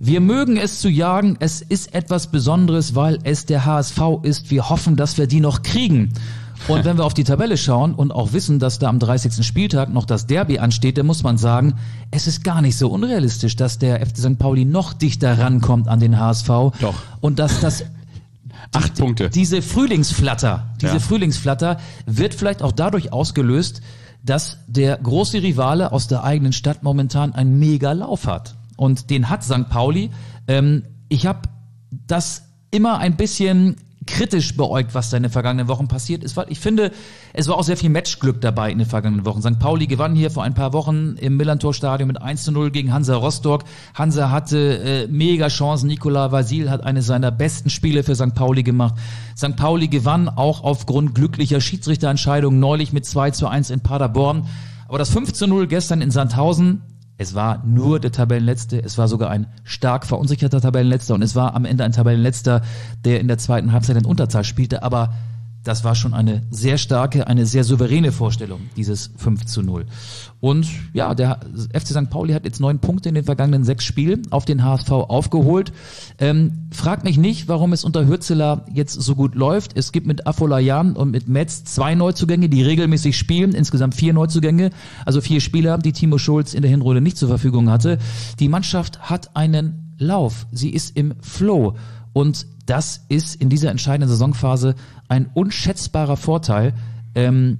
Wir mögen es zu jagen, es ist etwas Besonderes, weil es der H S V ist. Wir hoffen, dass wir die noch kriegen. Und wenn wir auf die Tabelle schauen und auch wissen, dass da am dreißigsten Spieltag noch das Derby ansteht, dann muss man sagen, es ist gar nicht so unrealistisch, dass der F C Sankt Pauli noch dichter rankommt an den H S V. Doch. Und dass das Acht Punkte. Diese Frühlingsflatter, diese Ja. Frühlingsflatter wird vielleicht auch dadurch ausgelöst, dass der große Rivale aus der eigenen Stadt momentan einen Mega-Lauf hat. Und den hat Sankt Pauli. Ähm, ich habe das immer ein bisschen kritisch beäugt, was da in den vergangenen Wochen passiert ist, weil ich finde, es war auch sehr viel Matchglück dabei in den vergangenen Wochen. Sankt Pauli gewann hier vor ein paar Wochen im Millantor-Stadion mit eins zu null gegen Hansa Rostock. Hansa hatte äh, mega Chancen. Nicolas Vasil hat eine seiner besten Spiele für Sankt Pauli gemacht. Sankt Pauli gewann auch aufgrund glücklicher Schiedsrichterentscheidungen neulich mit zwei zu eins in Paderborn. Aber das fünf zu null gestern in Sandhausen, es war nur der Tabellenletzte, es war sogar ein stark verunsicherter Tabellenletzter und es war am Ende ein Tabellenletzter, der in der zweiten Halbzeit in Unterzahl spielte, aber das war schon eine sehr starke, eine sehr souveräne Vorstellung, dieses fünf zu null. Und ja, der F C Sankt Pauli hat jetzt neun Punkte in den vergangenen sechs Spielen auf den H S V aufgeholt. Ähm, frag mich nicht, warum es unter Hürzeler jetzt so gut läuft. Es gibt mit Afolayan und mit Metz zwei Neuzugänge, die regelmäßig spielen, insgesamt vier Neuzugänge, also vier Spieler, die Timo Schulz in der Hinrunde nicht zur Verfügung hatte. Die Mannschaft hat einen Lauf, sie ist im Flow. Und das ist in dieser entscheidenden Saisonphase ein unschätzbarer Vorteil. Ähm,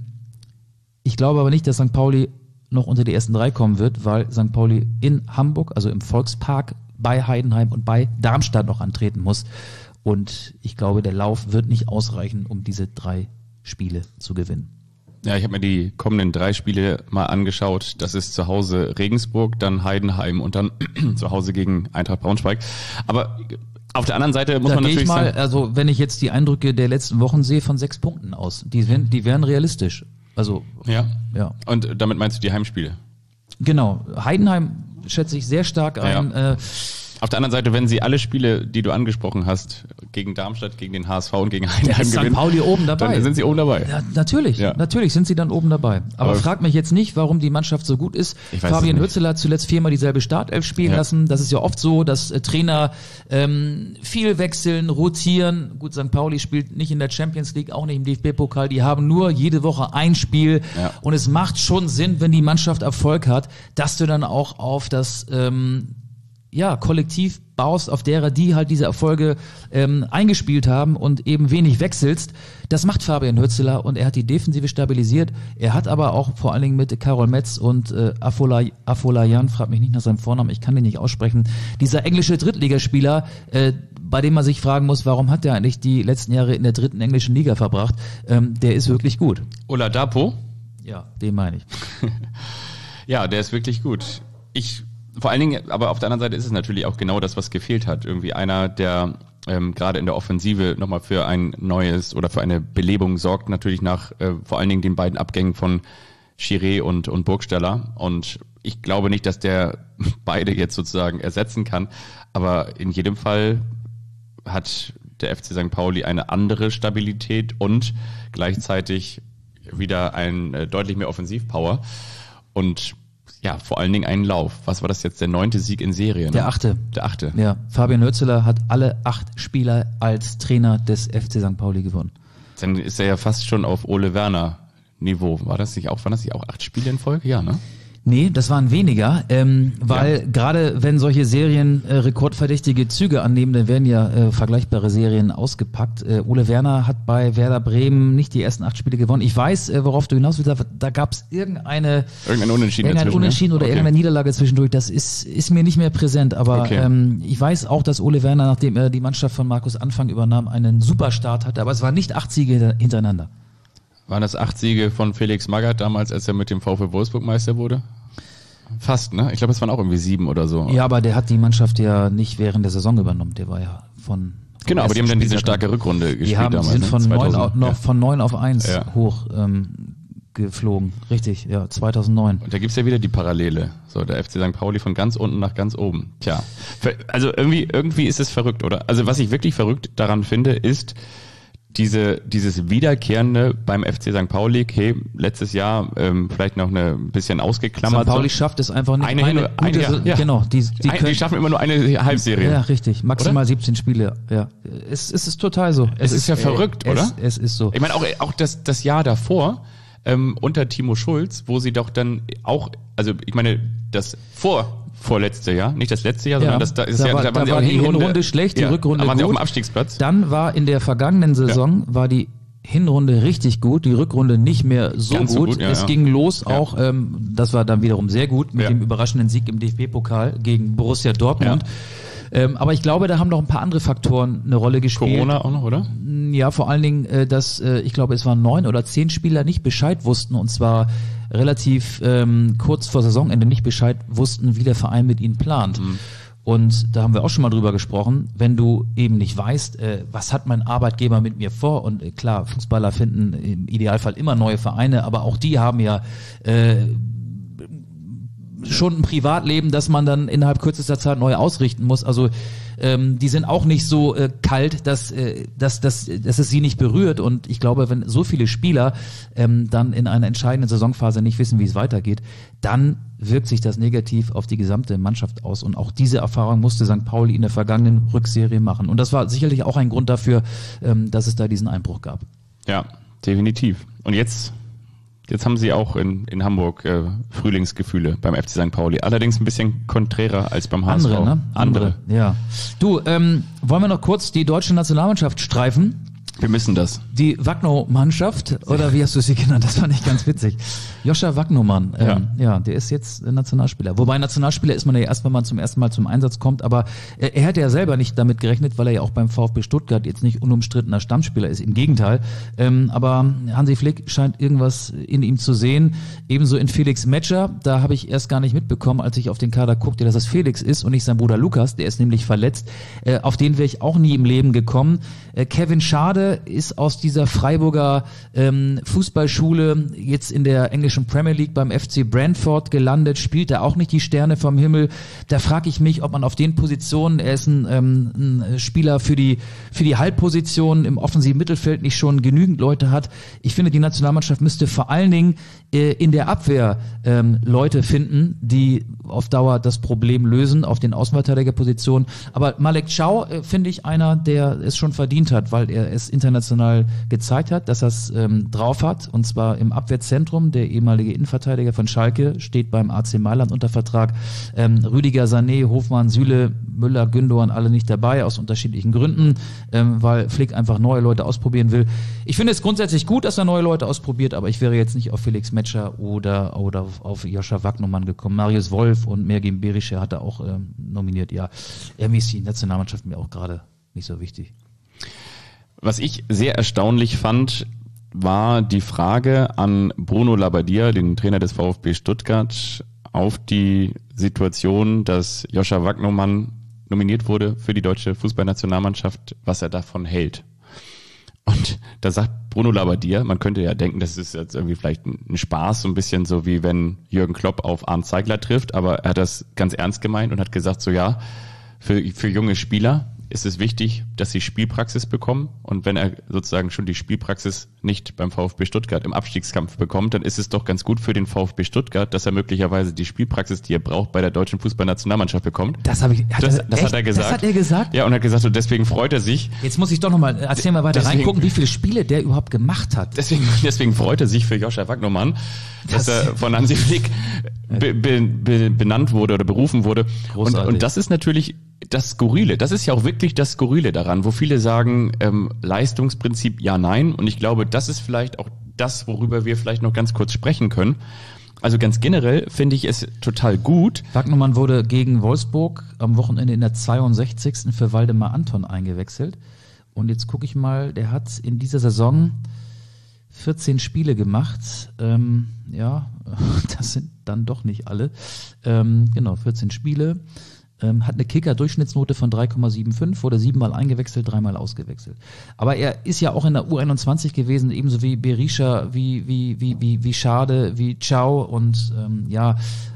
ich glaube aber nicht, dass Sankt Pauli noch unter die ersten drei kommen wird, weil Sankt Pauli in Hamburg, also im Volkspark, bei Heidenheim und bei Darmstadt noch antreten muss. Und ich glaube, der Lauf wird nicht ausreichen, um diese drei Spiele zu gewinnen. Ja, ich habe mir die kommenden drei Spiele mal angeschaut. Das ist zu Hause Regensburg, dann Heidenheim und dann zu Hause gegen Eintracht Braunschweig. Aber auf der anderen Seite muss da man gehe natürlich ich mal, sagen, also wenn ich jetzt die Eindrücke der letzten Wochen sehe, von sechs Punkten aus. Die wären, die wären realistisch. Also ja. ja. Und damit meinst du die Heimspiele? Genau. Heidenheim schätze ich sehr stark ein. Ja. Äh, Auf der anderen Seite, wenn sie alle Spiele, die du angesprochen hast, gegen Darmstadt, gegen den H S V und gegen Heidenheim ist Sankt gewinnen, Pauli oben dabei. dann sind sie oben dabei. Ja, natürlich, Ja. natürlich sind sie dann oben dabei. Aber, Aber frag mich jetzt nicht, warum die Mannschaft so gut ist. Ich weiß Fabian es nicht. Hürzeler hat zuletzt viermal dieselbe Startelf spielen Ja. lassen. Das ist ja oft so, dass äh, Trainer ähm, viel wechseln, rotieren. Gut, Sankt Pauli spielt nicht in der Champions League, auch nicht im D F B-Pokal. Die haben nur jede Woche ein Spiel. Ja. Und es macht schon Sinn, wenn die Mannschaft Erfolg hat, dass du dann auch auf das ähm, ja, kollektiv baust, auf derer die halt diese Erfolge ähm, eingespielt haben und eben wenig wechselst. Das macht Fabian Hürzeler und er hat die Defensive stabilisiert. Er hat aber auch vor allen Dingen mit Karol Metz und äh, Afolay, Afolayan, frag mich nicht nach seinem Vornamen, ich kann den nicht aussprechen, dieser englische Drittligaspieler, äh, bei dem man sich fragen muss, warum hat der eigentlich die letzten Jahre in der dritten englischen Liga verbracht, ähm, der ist wirklich gut. Oladapo? Ja, den meine ich. Ja, der ist wirklich gut. Ich Vor allen Dingen, aber auf der anderen Seite ist es natürlich auch genau das, was gefehlt hat. Irgendwie einer, der ähm, gerade in der Offensive nochmal für ein neues oder für eine Belebung sorgt, natürlich nach äh, vor allen Dingen den beiden Abgängen von Chiré und, und Burgstaller. Und ich glaube nicht, dass der beide jetzt sozusagen ersetzen kann. Aber in jedem Fall hat der F C Sankt Pauli eine andere Stabilität und gleichzeitig wieder ein äh, deutlich mehr Offensivpower. Und ja, vor allen Dingen einen Lauf. Was war das jetzt? Der neunte Sieg in Serie? Ne? Der achte. Der achte. Ja, Fabian Hürzeler hat alle acht Spieler als Trainer des F C Sankt Pauli gewonnen. Dann ist er ja fast schon auf Ole Werner Niveau. War das nicht auch, waren das nicht auch acht Spiele in Folge? Ja, ne? Nee, das waren weniger, ähm, weil Ja. gerade wenn solche Serien äh, rekordverdächtige Züge annehmen, dann werden ja äh, vergleichbare Serien ausgepackt. Äh, Ole Werner hat bei Werder Bremen nicht die ersten acht Spiele gewonnen. Ich weiß, äh, worauf du hinaus willst, da, da gab es irgendeine Irgendein Unentschieden irgendein dazwischen, Unentschieden ja? oder Okay. irgendeine Niederlage zwischendurch. Das ist ist mir nicht mehr präsent, aber Okay. ähm, ich weiß auch, dass Ole Werner, nachdem er die Mannschaft von Markus Anfang übernahm, einen Superstart hatte, aber es waren nicht acht Siege hintereinander. Waren das acht Siege von Felix Magath damals, als er mit dem VfL Wolfsburg Meister wurde? Fast, ne? Ich glaube, es waren auch irgendwie sieben oder so. Ja, aber der hat die Mannschaft ja nicht während der Saison übernommen. Der war ja von Genau, aber die haben dann diese starke Rückrunde gespielt Die haben, damals. sind ne? von neun zweitausend, auf, noch ja. von neun auf eins Ja. hoch ähm, geflogen. Richtig, ja, zweitausendneun. Und da gibt's ja wieder die Parallele. So, der F C Sankt Pauli von ganz unten nach ganz oben. Tja, also irgendwie, irgendwie ist es verrückt, oder? Also was ich wirklich verrückt daran finde, ist, diese, dieses Wiederkehrende beim F C Sankt Pauli, okay, letztes Jahr ähm, vielleicht noch eine bisschen ausgeklammert. Sankt Pauli schafft es einfach nicht. Eine, eine, eine, gute, ja, ja. Genau, die, die, ein, können, die schaffen immer nur eine Halbserie. Ja, richtig. Maximal oder? siebzehn Spiele. Ja, es, es ist total so. Es, es ist, ist ja verrückt, äh, oder? Es, es ist so. Ich meine, auch, auch das, das Jahr davor, ähm, unter Timo Schulz, wo sie doch dann auch, also ich meine, das vor vorletzte Jahr, nicht das letzte Jahr, Ja, sondern das da ist da ja, war, da waren da sie war auch die Hinrunde, Hinrunde schlecht, die ja, Rückrunde da waren gut. sie auf dem Abstiegsplatz. Dann war in der vergangenen Saison war die Hinrunde richtig gut, die Rückrunde nicht mehr so Ganz gut. so gut, ja, es ja. ging los Ja. auch, ähm, das war dann wiederum sehr gut mit Ja. dem überraschenden Sieg im D F B-Pokal gegen Borussia Dortmund. Ähm, aber ich glaube, da haben noch ein paar andere Faktoren eine Rolle gespielt. Corona auch noch, oder? Ja, vor allen Dingen, äh, dass äh, ich glaube, es waren neun oder zehn Spieler nicht Bescheid wussten und zwar relativ ähm, kurz vor Saisonende nicht Bescheid wussten, wie der Verein mit ihnen plant. Mhm. Und da haben wir auch schon mal drüber gesprochen, wenn du eben nicht weißt, äh, was hat mein Arbeitgeber mit mir vor, und äh, klar, Fußballer finden im Idealfall immer neue Vereine, aber auch die haben ja äh, schon ein Privatleben, das man dann innerhalb kürzester Zeit neu ausrichten muss. Also ähm, die sind auch nicht so äh, kalt, dass, äh, dass, dass, dass es sie nicht berührt. Und ich glaube, wenn so viele Spieler ähm, dann in einer entscheidenden Saisonphase nicht wissen, wie es weitergeht, dann wirkt sich das negativ auf die gesamte Mannschaft aus. Und auch diese Erfahrung musste Sankt Pauli in der vergangenen Rückserie machen. Und das war sicherlich auch ein Grund dafür, ähm, dass es da diesen Einbruch gab. Ja, definitiv. Und jetzt Jetzt haben sie auch in, in Hamburg äh, Frühlingsgefühle beim F C Sankt Pauli. Allerdings ein bisschen konträrer als beim H S V. Andere, ne? Andere, ja. Du, ähm, wollen wir noch kurz die deutsche Nationalmannschaft streifen? Wir müssen das. Die Wagno-Mannschaft, oder wie hast du sie genannt? Das fand ich ganz witzig. Joscha Wagnomann, ähm, ja. ja, der ist jetzt Nationalspieler. Wobei Nationalspieler ist man ja erst, wenn man zum ersten Mal zum Einsatz kommt, aber er, er hätte ja selber nicht damit gerechnet, weil er ja auch beim VfB Stuttgart jetzt nicht unumstrittener Stammspieler ist, im Gegenteil. Ähm, aber Hansi Flick scheint irgendwas in ihm zu sehen. Ebenso in Felix Metscher, da habe ich erst gar nicht mitbekommen, als ich auf den Kader guckte, dass es Felix ist und nicht sein Bruder Lukas, der ist nämlich verletzt. Äh, auf den wäre ich auch nie im Leben gekommen. Äh, Kevin Schade ist aus dieser Freiburger ähm, Fußballschule jetzt in der englischen Premier League beim F C Brentford gelandet, spielt da auch nicht die Sterne vom Himmel. Da frage ich mich, ob man auf den Positionen, er ist ein, ähm, ein Spieler für die für die Halbposition im offensiven Mittelfeld, nicht schon genügend Leute hat. Ich finde, die Nationalmannschaft müsste vor allen Dingen äh, in der Abwehr ähm, Leute finden, die auf Dauer das Problem lösen, auf den Außenverteidigerpositionen. Aber Malek Chow äh, finde ich einer, der es schon verdient hat, weil er es international gezeigt hat, dass er es ähm, drauf hat, und zwar im Abwehrzentrum. Der ehemalige Innenverteidiger von Schalke steht beim A C Mailand unter Vertrag. Ähm, Rüdiger, Sané, Hofmann, Süle, Müller, Gündogan, alle nicht dabei, aus unterschiedlichen Gründen, ähm, weil Flick einfach neue Leute ausprobieren will. Ich finde es grundsätzlich gut, dass er neue Leute ausprobiert, aber ich wäre jetzt nicht auf Felix Metscher oder, oder auf, auf Joscha Wagnomann gekommen. Marius Wolf und Mergim Berischer hat er auch ähm, nominiert. Ja, irgendwie ist die Nationalmannschaft mir auch gerade nicht so wichtig. Was ich sehr erstaunlich fand, war die Frage an Bruno Labbadia, den Trainer des VfB Stuttgart, auf die Situation, dass Joscha Wagnomann nominiert wurde für die deutsche Fußballnationalmannschaft, was er davon hält. Und da sagt Bruno Labbadia, man könnte ja denken, das ist jetzt irgendwie vielleicht ein Spaß, so ein bisschen so wie wenn Jürgen Klopp auf Arndt Zeigler trifft, aber er hat das ganz ernst gemeint und hat gesagt, so ja, für, für junge Spieler ist es wichtig, dass sie Spielpraxis bekommen, und wenn er sozusagen schon die Spielpraxis nicht beim VfB Stuttgart im Abstiegskampf bekommt, dann ist es doch ganz gut für den VfB Stuttgart, dass er möglicherweise die Spielpraxis, die er braucht, bei der deutschen Fußballnationalmannschaft bekommt. Das habe ich. Hat das er, das hat er gesagt. Das hat er gesagt? Ja, und er hat gesagt, und deswegen freut er sich. Jetzt muss ich doch nochmal, erzähl mal weiter, Deswegen- reingucken, wie viele Spiele der überhaupt gemacht hat. Deswegen, deswegen freut er sich für Joscha Wagnomann, dass Das- er von Hansi Flick be, be, be, benannt wurde oder berufen wurde. Und, Großartig. und das ist natürlich das Skurrile. Das ist ja auch wirklich das Skurrile daran, wo viele sagen, ähm, Leistungsprinzip ja, nein. Und ich glaube, das ist vielleicht auch das, worüber wir vielleicht noch ganz kurz sprechen können. Also ganz generell finde ich es total gut. Wagnumann wurde gegen Wolfsburg am Wochenende in der zweiundsechzigsten für Waldemar Anton eingewechselt. Und jetzt gucke ich mal, der hat in dieser Saison vierzehn Spiele gemacht. Ähm, ja, das sind dann doch nicht alle. Ähm, genau, vierzehn Spiele. Ähm, hat eine Kicker-Durchschnittsnote von drei Komma fünfundsiebzig, wurde siebenmal eingewechselt, dreimal ausgewechselt. Aber er ist ja auch in der U einundzwanzig gewesen, ebenso wie Berisha, wie wie wie wie wie Schade, wie Chow und ähm, ja,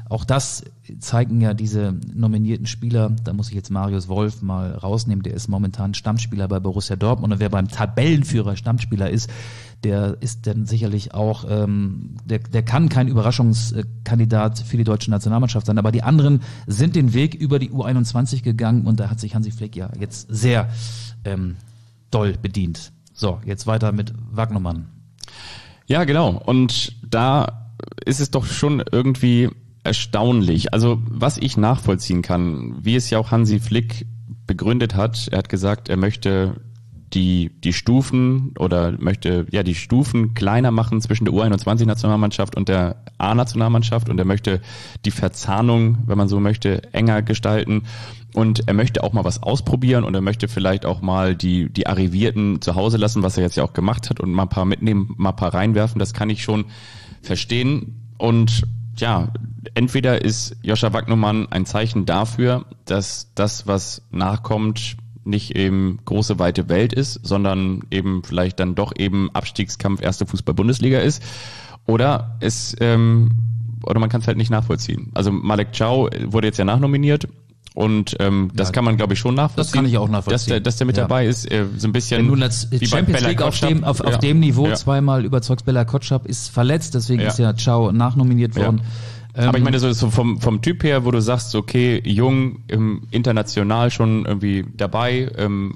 auch das zeigen ja diese nominierten Spieler. Da muss ich jetzt Marius Wolf mal rausnehmen. Der ist momentan Stammspieler bei Borussia Dortmund. Und wer beim Tabellenführer Stammspieler ist, der ist dann sicherlich auch, ähm, der, der kann kein Überraschungskandidat für die deutsche Nationalmannschaft sein. Aber die anderen sind den Weg über die U einundzwanzig gegangen und da hat sich Hansi Flick ja jetzt sehr ähm, doll bedient. So, jetzt weiter mit Wagnermann. Ja, genau. Und da ist es doch schon irgendwie erstaunlich. Also was ich nachvollziehen kann, wie es ja auch Hansi Flick begründet hat, er hat gesagt, er möchte die die Stufen oder möchte ja die Stufen kleiner machen zwischen der U einundzwanzig-Nationalmannschaft und der A-Nationalmannschaft und er möchte die Verzahnung, wenn man so möchte, enger gestalten und er möchte auch mal was ausprobieren und er möchte vielleicht auch mal die die Arrivierten zu Hause lassen, was er jetzt ja auch gemacht hat und mal ein paar mitnehmen, mal ein paar reinwerfen, das kann ich schon verstehen und ja, entweder ist Joscha Wagnermann ein Zeichen dafür, dass das, was nachkommt, nicht eben große, weite Welt ist, sondern eben vielleicht dann doch eben Abstiegskampf erste Fußball-Bundesliga ist. Oder es, ähm, oder man kann es halt nicht nachvollziehen. Also Malek Chow wurde jetzt ja nachnominiert und ähm, das ja, kann man, glaube ich, schon nachvollziehen. Das kann ich auch nachvollziehen. Dass der, dass der mit ja. dabei ist, äh, so ein bisschen. Wenn nun als Champions League auf dem, auf, auf ja. dem Niveau ja. zweimal überzeugst, Bella Kotschap ist verletzt, deswegen ja. ist ja Chow nachnominiert worden. Ja. Aber ich meine, so, so vom, vom Typ her, wo du sagst, okay, jung, ähm, international schon irgendwie dabei, ähm,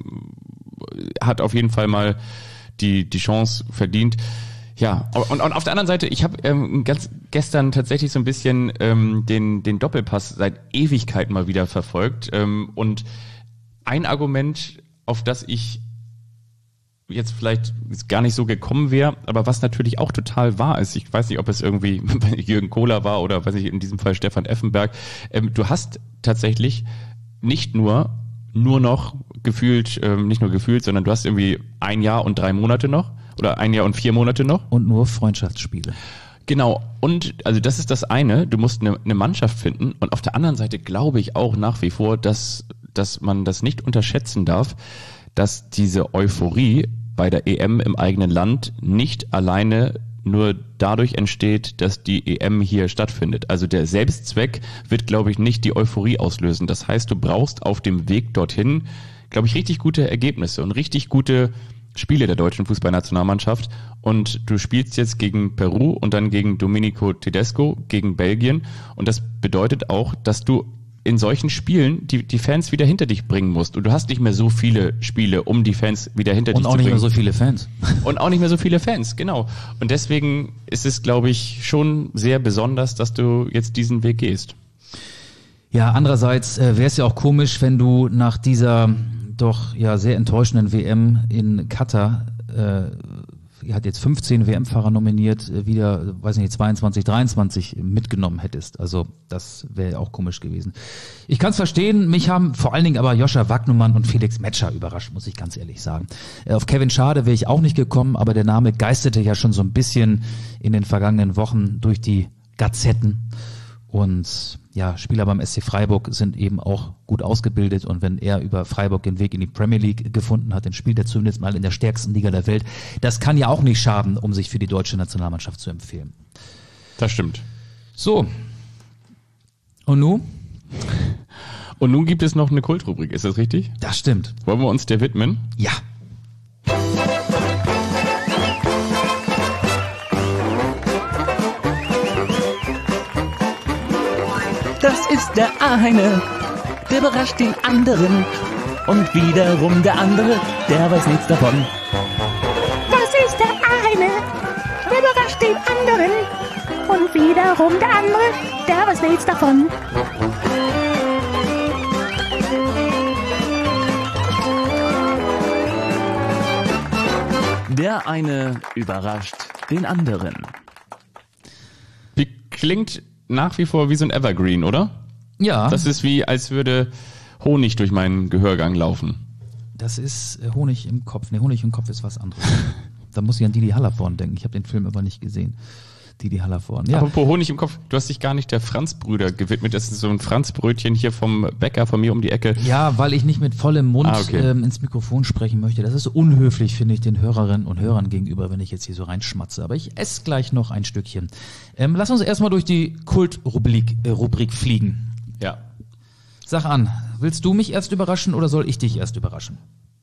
hat auf jeden Fall mal die, die Chance verdient. Ja, und, und auf der anderen Seite, ich habe ähm, ganz gestern tatsächlich so ein bisschen ähm, den, den Doppelpass seit Ewigkeiten mal wieder verfolgt. Ähm, und ein Argument, auf das ich jetzt vielleicht gar nicht so gekommen wäre, aber was natürlich auch total wahr ist, ich weiß nicht, ob es irgendwie Jürgen Kohler war oder weiß ich in diesem Fall Stefan Effenberg, ähm, du hast tatsächlich nicht nur nur noch gefühlt, ähm, nicht nur gefühlt, sondern du hast irgendwie ein Jahr und drei Monate noch oder ein Jahr und vier Monate noch. Und nur Freundschaftsspiele. Genau, und also das ist das eine, du musst eine, eine Mannschaft finden und auf der anderen Seite glaube ich auch nach wie vor, dass, dass man das nicht unterschätzen darf, dass diese Euphorie bei der E M im eigenen Land nicht alleine nur dadurch entsteht, dass die E M hier stattfindet. Also der Selbstzweck wird, glaube ich, nicht die Euphorie auslösen. Das heißt, du brauchst auf dem Weg dorthin, glaube ich, richtig gute Ergebnisse und richtig gute Spiele der deutschen Fußballnationalmannschaft. Und du spielst jetzt gegen Peru und dann gegen Domenico Tedesco, gegen Belgien. Und das bedeutet auch, dass du in solchen Spielen die, die Fans wieder hinter dich bringen musst. Und du hast nicht mehr so viele Spiele, um die Fans wieder hinter dich zu bringen. Und auch nicht mehr so viele Fans. Und auch nicht mehr so viele Fans, genau. Und deswegen ist es, glaube ich, schon sehr besonders, dass du jetzt diesen Weg gehst. Ja, andererseits äh, wäre es ja auch komisch, wenn du nach dieser doch ja sehr enttäuschenden W M in Katar, äh, hat jetzt fünfzehn W M-Fahrer nominiert, wieder, weiß nicht, zweiundzwanzig, dreiundzwanzig mitgenommen hättest. Also das wäre auch komisch gewesen. Ich kann es verstehen, mich haben vor allen Dingen aber Joscha Wagnermann und Felix Metscher überrascht, muss ich ganz ehrlich sagen. Auf Kevin Schade wäre ich auch nicht gekommen, aber der Name geisterte ja schon so ein bisschen in den vergangenen Wochen durch die Gazetten. Und ja, Spieler beim S C Freiburg sind eben auch gut ausgebildet und wenn er über Freiburg den Weg in die Premier League gefunden hat, dann spielt er zumindest mal in der stärksten Liga der Welt. Das kann ja auch nicht schaden, um sich für die deutsche Nationalmannschaft zu empfehlen. Das stimmt. So. Und nun? Und nun gibt es noch eine Kultrubrik, ist das richtig? Das stimmt. Wollen wir uns der widmen? Ja. Das ist der eine, der überrascht den anderen. Und wiederum der andere, der weiß nichts davon. Das ist der eine, der überrascht den anderen. Und wiederum der andere, der weiß nichts davon. Der eine überrascht den anderen. Wie klingt nach wie vor wie so ein Evergreen, oder? Ja. Das ist wie, als würde Honig durch meinen Gehörgang laufen. Das ist äh, Honig im Kopf. Nee, Honig im Kopf ist was anderes. Da muss ich an Didi Hallervorden denken. Ich habe den Film aber nicht gesehen. Didi Hallervorden. Ja. Apropos Honig im Kopf, du hast dich gar nicht der Franz-Brüder gewidmet. Das ist so ein Franzbrötchen hier vom Bäcker von mir um die Ecke. Ja, weil ich nicht mit vollem Mund Ah, okay. ähm, ins Mikrofon sprechen möchte. Das ist unhöflich, finde ich, den Hörerinnen und Hörern gegenüber, wenn ich jetzt hier so reinschmatze. Aber ich esse gleich noch ein Stückchen. Ähm, lass uns erstmal durch die Kultrubrik äh, Rubrik fliegen. Ja. Sag an, willst du mich erst überraschen oder soll ich dich erst überraschen?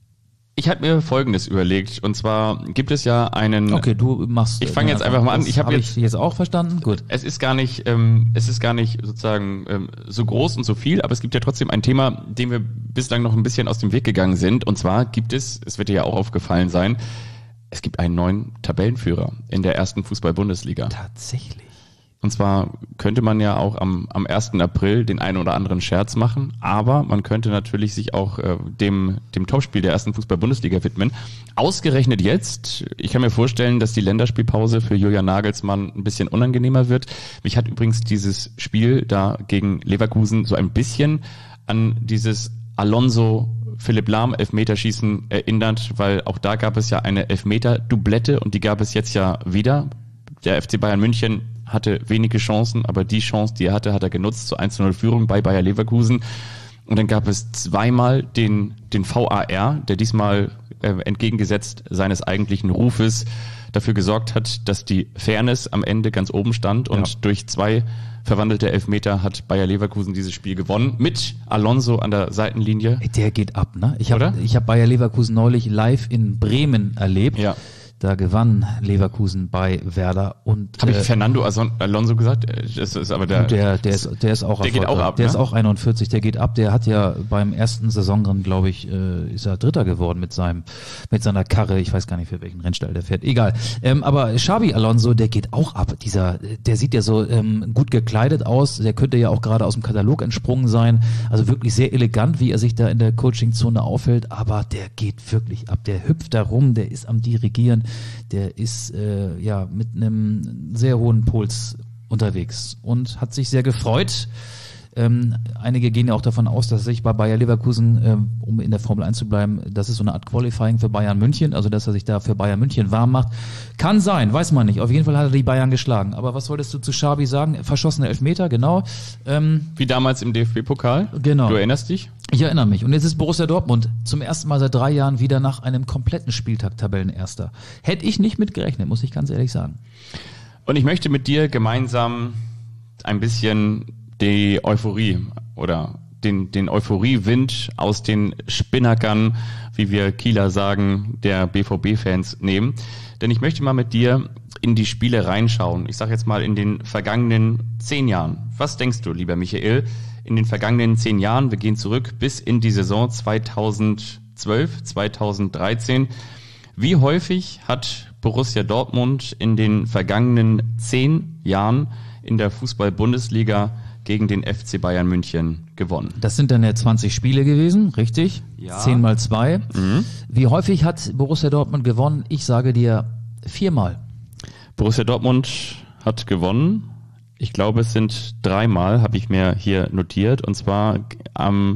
Ich habe mir Folgendes überlegt. Und zwar gibt es ja einen... Okay, du machst... Ich fange jetzt einfach mal an. Das Ich habe hab jetzt, ich jetzt auch verstanden. Gut. Es ist gar nicht, ähm, es ist gar nicht sozusagen ähm, so groß und so viel, aber es gibt ja trotzdem ein Thema, dem wir bislang noch ein bisschen aus dem Weg gegangen sind. Und zwar gibt es, es wird dir ja auch aufgefallen sein, es gibt einen neuen Tabellenführer in der ersten Fußball-Bundesliga. Tatsächlich. Und zwar könnte man ja auch am, am ersten April den einen oder anderen Scherz machen, aber man könnte natürlich sich auch äh, dem, dem Topspiel der ersten Fußball-Bundesliga widmen. Ausgerechnet jetzt, ich kann mir vorstellen, dass die Länderspielpause für Julian Nagelsmann ein bisschen unangenehmer wird. Mich hat übrigens dieses Spiel da gegen Leverkusen so ein bisschen an dieses Alonso Philipp Lahm Elfmeterschießen erinnert, weil auch da gab es ja eine Elfmeter-Doublette und die gab es jetzt ja wieder. Der F C Bayern München hatte wenige Chancen, aber die Chance, die er hatte, hat er genutzt zur eins zu null Führung bei Bayer Leverkusen. Und dann gab es zweimal den, den V A R, der diesmal äh, entgegengesetzt seines eigentlichen Rufes dafür gesorgt hat, dass die Fairness am Ende ganz oben stand und ja. durch zwei verwandelte Elfmeter hat Bayer Leverkusen dieses Spiel gewonnen mit Alonso an der Seitenlinie. Der geht ab, ne? Ich habe ich hab Bayer Leverkusen neulich live in Bremen erlebt. Ja. Da gewann Leverkusen bei Werder und habe ich äh, Fernando Alonso gesagt? Das ist aber der, der, der ist, der ist auch der geht auch ab, der ne? ist auch einundvierzig, der geht ab. Der hat ja beim ersten Saisonrennen, glaube ich, äh, ist er Dritter geworden mit seinem, mit seiner Karre. Ich weiß gar nicht für welchen Rennstall der fährt. Egal. Ähm, aber Xabi Alonso, der geht auch ab. Dieser, der sieht ja so ähm, gut gekleidet aus. Der könnte ja auch gerade aus dem Katalog entsprungen sein. Also wirklich sehr elegant, wie er sich da in der Coachingzone aufhält. Aber der geht wirklich ab. Der hüpft da rum. Der ist am Dirigieren. Der ist äh, ja mit einem sehr hohen Puls unterwegs und hat sich sehr gefreut. Ähm, einige gehen ja auch davon aus, dass er sich bei Bayer Leverkusen, ähm, um in der Formel eins zu bleiben, das ist so eine Art Qualifying für Bayern München, also dass er sich da für Bayern München warm macht. Kann sein, weiß man nicht. Auf jeden Fall hat er die Bayern geschlagen. Aber was wolltest du zu Xabi sagen? Verschossene Elfmeter, genau. Ähm, Wie damals im D F B-Pokal. Genau. Du erinnerst dich? Ich erinnere mich. Und jetzt ist Borussia Dortmund zum ersten Mal seit drei Jahren wieder nach einem kompletten Spieltag Tabellenerster. Hätte ich nicht mit gerechnet, muss ich ganz ehrlich sagen. Und ich möchte mit dir gemeinsam ein bisschen die Euphorie oder den, den Euphoriewind aus den Spinnackern, wie wir Kieler sagen, der B V B-Fans nehmen. Denn ich möchte mal mit dir in die Spiele reinschauen. Ich sage jetzt mal in den vergangenen zehn Jahren. Was denkst du, lieber Michael, in den vergangenen zehn Jahren, wir gehen zurück bis in die Saison zweitausendzwölf, zweitausenddreizehn. Wie häufig hat Borussia Dortmund in den vergangenen zehn Jahren in der Fußball-Bundesliga gegen den F C Bayern München gewonnen? Das sind dann ja zwanzig Spiele gewesen, richtig? Ja. zehn mal zwei. Mhm. Wie häufig hat Borussia Dortmund gewonnen? Ich sage dir viermal. Borussia Dortmund hat gewonnen. Ich glaube, es sind dreimal, habe ich mir hier notiert. Und zwar am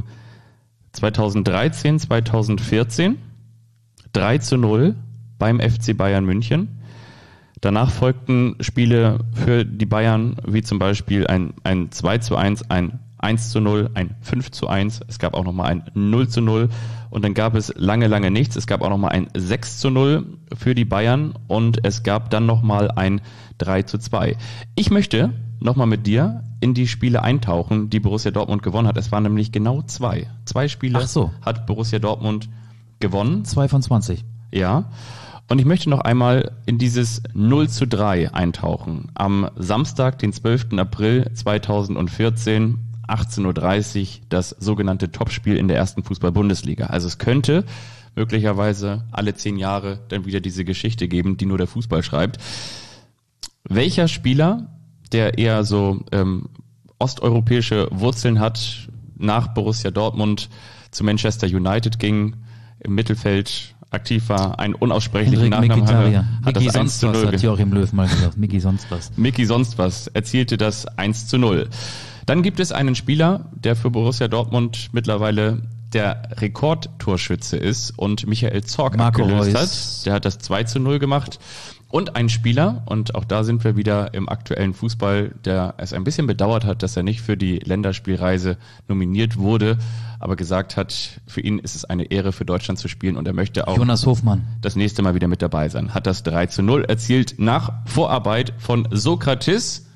zweitausenddreizehn, zweitausendvierzehn drei zu null beim F C Bayern München. Danach folgten Spiele für die Bayern, wie zum Beispiel ein, ein zwei zu eins, ein eins zu null, ein fünf zu eins. Es gab auch nochmal ein null zu null. Und dann gab es lange, lange nichts. Es gab auch nochmal ein sechs zu null für die Bayern. Und es gab dann nochmal ein drei zu zwei. Ich möchte nochmal mit dir in die Spiele eintauchen, die Borussia Dortmund gewonnen hat. Es waren nämlich genau zwei. Zwei Spiele Ach so. hat Borussia Dortmund gewonnen. Zwei von zwanzig. Ja. Und ich möchte noch einmal in dieses null zu drei eintauchen. Am Samstag, den zwölften April zweitausendvierzehn, achtzehn Uhr dreißig, das sogenannte Topspiel in der ersten Fußball-Bundesliga. Also es könnte möglicherweise alle zehn Jahre dann wieder diese Geschichte geben, die nur der Fußball schreibt. Welcher Spieler, der eher so ähm, osteuropäische Wurzeln hat, nach Borussia Dortmund zu Manchester United ging, im Mittelfeld aktiv war, einen unaussprechlichen Henrik Nachnamen hatte, hat Micky das eins sonst zu was, null hat Joachim Löw mal gesagt. Micky sonst was. Micky sonst was erzielte das eins zu null. Dann gibt es einen Spieler, der für Borussia Dortmund mittlerweile der Rekordtorschütze ist und Michael Zorc Marco abgelöst Reus. hat. Der hat das zwei zu null gemacht. Und ein Spieler, und auch da sind wir wieder im aktuellen Fußball, der es ein bisschen bedauert hat, dass er nicht für die Länderspielreise nominiert wurde, aber gesagt hat, für ihn ist es eine Ehre, für Deutschland zu spielen und er möchte auch Jonas Hofmann. das nächste Mal wieder mit dabei sein. Hat das drei zu null erzielt nach Vorarbeit von Sokrates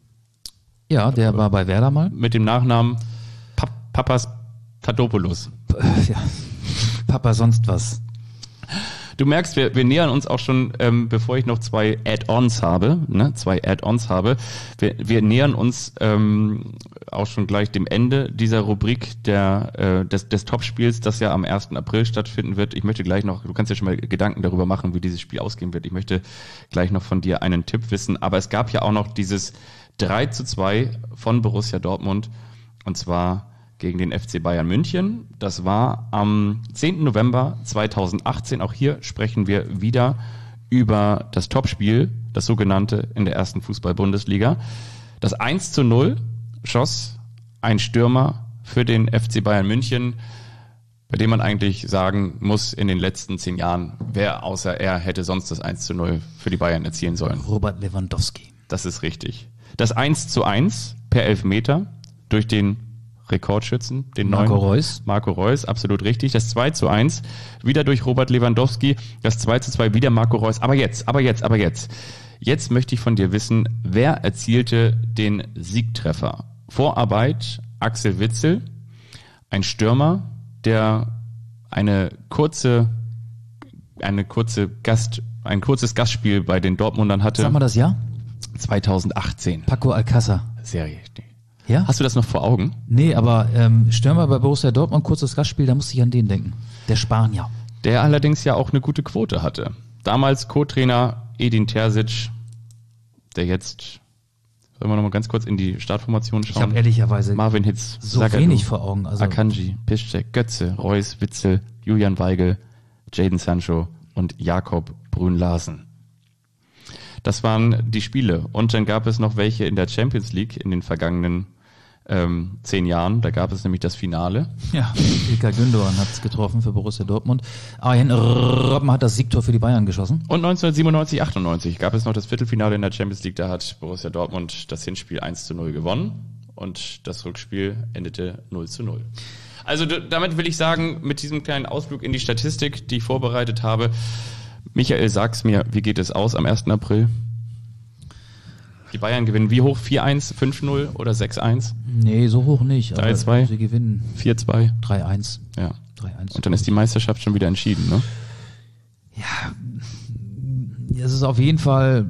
Ja, der war bei Werder mal. mit dem Nachnamen Pap- Papas Tadopoulos. Ja. Papa sonst was. Du merkst, wir, wir nähern uns auch schon, ähm, bevor ich noch zwei Add-ons habe, ne, zwei Add-ons habe, wir, wir nähern uns ähm, auch schon gleich dem Ende dieser Rubrik der äh, des, des Topspiels, das ja am ersten April stattfinden wird. Ich möchte gleich noch, du kannst ja schon mal Gedanken darüber machen, wie dieses Spiel ausgehen wird. Ich möchte gleich noch von dir einen Tipp wissen, aber es gab ja auch noch dieses drei zu zwei von Borussia Dortmund, und zwar gegen den F C Bayern München. Das war am zehnten November zweitausendachtzehn. Auch hier sprechen wir wieder über das Topspiel, das sogenannte in der ersten Fußball-Bundesliga. Das eins zu null schoss ein Stürmer für den F C Bayern München, bei dem man eigentlich sagen muss, in den letzten zehn Jahren, wer außer er hätte sonst das eins zu null für die Bayern erzielen sollen. Robert Lewandowski. Das ist richtig. Das eins zu eins per Elfmeter durch den Rekordschützen, den Marco neuen Reus. Marco Reus, absolut richtig. Das zwei zu eins wieder durch Robert Lewandowski. Das zwei zu zwei wieder Marco Reus. Aber jetzt, aber jetzt, aber jetzt. Jetzt möchte ich von dir wissen, wer erzielte den Siegtreffer? Vorarbeit Axel Witsel, ein Stürmer, der eine kurze, eine kurze Gast, ein kurzes Gastspiel bei den Dortmundern hatte. Sag mal das Jahr? zweitausendachtzehn. Paco Alcázar. Serie. Ja? Hast du das noch vor Augen? Nee, aber ähm, Stürmer bei Borussia Dortmund, kurzes Gastspiel, da musste ich an den denken. Der Spanier. Der allerdings ja auch eine gute Quote hatte. Damals Co-Trainer Edin Terzic, der jetzt, sollen wir noch mal ganz kurz in die Startformation Ich schauen? habe ehrlicherweise Marvin Hitz, so Zagadou, wenig vor Augen. Also Akanji, Piszczek, Götze, Reus, Witzel, Julian Weigel, Jadon Sancho und Jakob Brünn-Larsen. Das waren die Spiele. Und dann gab es noch welche in der Champions League in den vergangenen ähm, zehn Jahren. Da gab es nämlich das Finale. ja, Ilkay Gündoğan hat es getroffen für Borussia Dortmund. Arjen Robben hat das Siegtor für die Bayern geschossen. Und neunzehnhundertsiebenundneunzig, achtundneunzig gab es noch das Viertelfinale in der Champions League. Da hat Borussia Dortmund das Hinspiel eins zu null gewonnen und das Rückspiel endete null zu null. Also d- damit will ich sagen, mit diesem kleinen Ausflug in die Statistik, die ich vorbereitet habe, Michael, sag's mir, wie geht es aus am ersten April? Die Bayern gewinnen wie hoch? vier eins, fünf null oder sechs eins? Nee, so hoch nicht. aber drei zwei? Sie gewinnen vier zwei? drei eins. Ja. drei eins. Und dann ist die Meisterschaft schon wieder entschieden, ne? Es ist auf jeden Fall,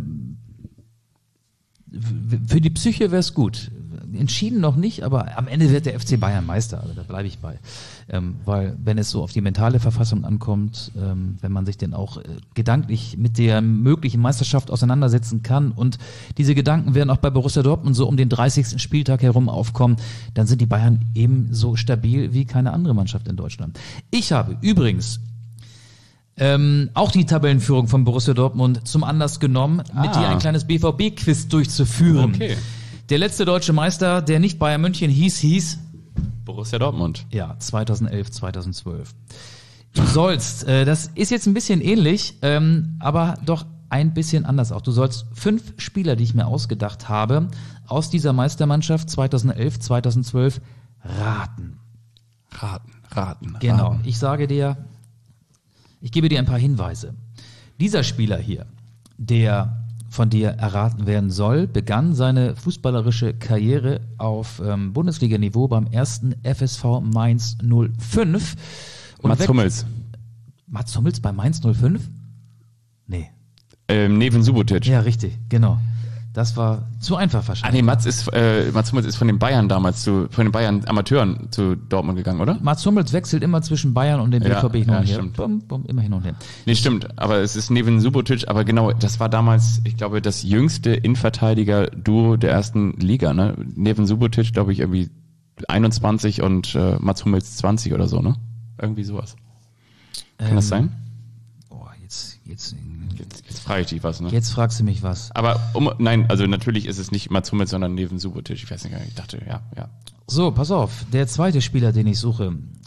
für die Psyche wäre es gut. Entschieden noch nicht, aber am Ende wird der F C Bayern Meister, also da bleibe ich bei. Ähm, weil wenn es so auf die mentale Verfassung ankommt, ähm, wenn man sich denn auch äh, gedanklich mit der möglichen Meisterschaft auseinandersetzen kann und diese Gedanken werden auch bei Borussia Dortmund so um den dreißigsten Spieltag herum aufkommen, dann sind die Bayern ebenso stabil wie keine andere Mannschaft in Deutschland. Ich habe übrigens Ähm, auch die Tabellenführung von Borussia Dortmund zum Anlass genommen, Ah. mit dir ein kleines B V B-Quiz durchzuführen. Okay. Der letzte deutsche Meister, der nicht Bayern München hieß, hieß Borussia Dortmund. ja zweitausendelf, zweitausendzwölf. Du sollst, äh, das ist jetzt ein bisschen ähnlich, ähm, aber doch ein bisschen anders auch. Du sollst fünf Spieler, die ich mir ausgedacht habe, aus dieser Meistermannschaft zweitausendelf, zweitausendzwölf raten. Raten, raten, Genau. raten. Ich sage dir, ich gebe dir ein paar Hinweise. Dieser Spieler hier, der von dir erraten werden soll, begann seine fußballerische Karriere auf ähm, Bundesliga-Niveau beim ersten F S V Mainz null fünf. Und Mats weg- Hummels. Mats Hummels bei Mainz null fünf? Nee. Ähm, Neven Subotic. Ja, richtig, genau. Das war zu einfach Ah wahrscheinlich. nee, Mats ist, äh, Mats Hummels ist von den Bayern damals zu, von den Bayern Amateuren zu Dortmund gegangen, oder? Mats Hummels wechselt immer zwischen Bayern und dem Ja, B V B hin ja, und her. stimmt. Bum, bum, immer hin und her. Nee, stimmt, aber es ist Neven Subotic, aber genau, das war damals, ich glaube, das jüngste Innenverteidiger-Duo der ersten Liga, ne? Neven Subotic, glaube ich, irgendwie einundzwanzig und äh, Mats Hummels zwanzig oder so, ne? Irgendwie sowas. Kann das sein? Oh, jetzt, jetzt, Jetzt, jetzt frage ich dich was, ne? jetzt fragst du mich was. Aber um, nein, also natürlich ist es nicht Mats Hummels, sondern Neven Subotic. Ich weiß nicht, ich dachte, ja, ja. So, pass auf. Der zweite Spieler, den ich suche,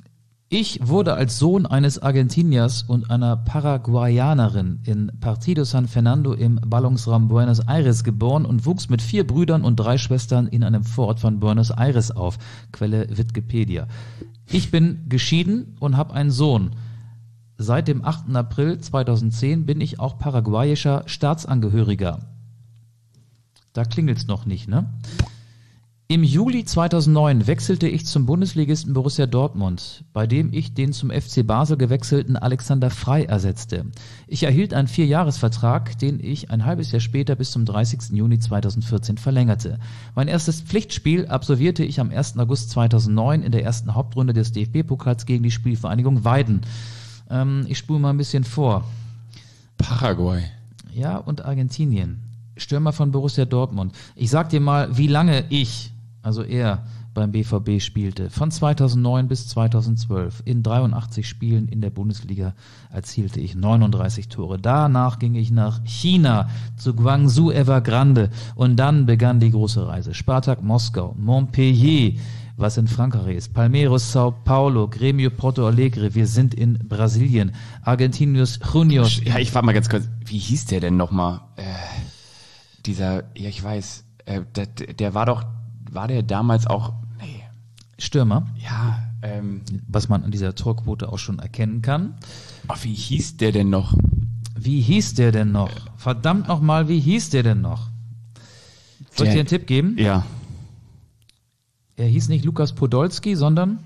Ich wurde als Sohn eines Argentiniers und einer Paraguayanerin in Partido San Fernando im Ballungsraum Buenos Aires geboren und wuchs mit vier Brüdern und drei Schwestern in einem Vorort von Buenos Aires auf. Quelle Wikipedia. Ich bin geschieden und habe einen Sohn. Seit dem achten April zweitausendzehn bin ich auch paraguayischer Staatsangehöriger. Da klingelt's noch nicht, ne? Im Juli zweitausendneun wechselte ich zum Bundesligisten Borussia Dortmund, bei dem ich den zum F C Basel gewechselten Alexander Frey ersetzte. Ich erhielt einen Vierjahresvertrag, den ich ein halbes Jahr später bis zum dreißigsten Juni zweitausendvierzehn verlängerte. Mein erstes Pflichtspiel absolvierte ich am ersten August zweitausendneun in der ersten Hauptrunde des D F B-Pokals gegen die Spielvereinigung Weiden. Ähm, ich spule mal ein bisschen vor. Paraguay. Ja, und Argentinien. Stürmer von Borussia Dortmund. Ich sag dir mal, wie lange ich, also er, beim B V B spielte. Von zweitausendneun bis zweitausendzwölf. In dreiundachtzig Spielen in der Bundesliga erzielte ich neununddreißig Tore. Danach ging ich nach China zu Guangzhou Evergrande und dann begann die große Reise. Spartak Moskau, Montpellier, was in Frankreich ist, Palmeiras Sao Paulo, Grêmio Porto Alegre, wir sind in Brasilien, Argentinos Juniors. Ja, ich warte mal ganz kurz. Wie hieß der denn nochmal? Äh, dieser, ja, ich weiß, äh, der, der war doch, war der damals auch, nee. Stürmer. Ja, ähm. Was man an dieser Torquote auch schon erkennen kann. Ach, wie hieß der denn noch? Wie hieß der denn noch? Verdammt nochmal, wie hieß der denn noch? Soll ich dir einen Tipp geben? Ja. Er hieß nicht Lukas Podolski, sondern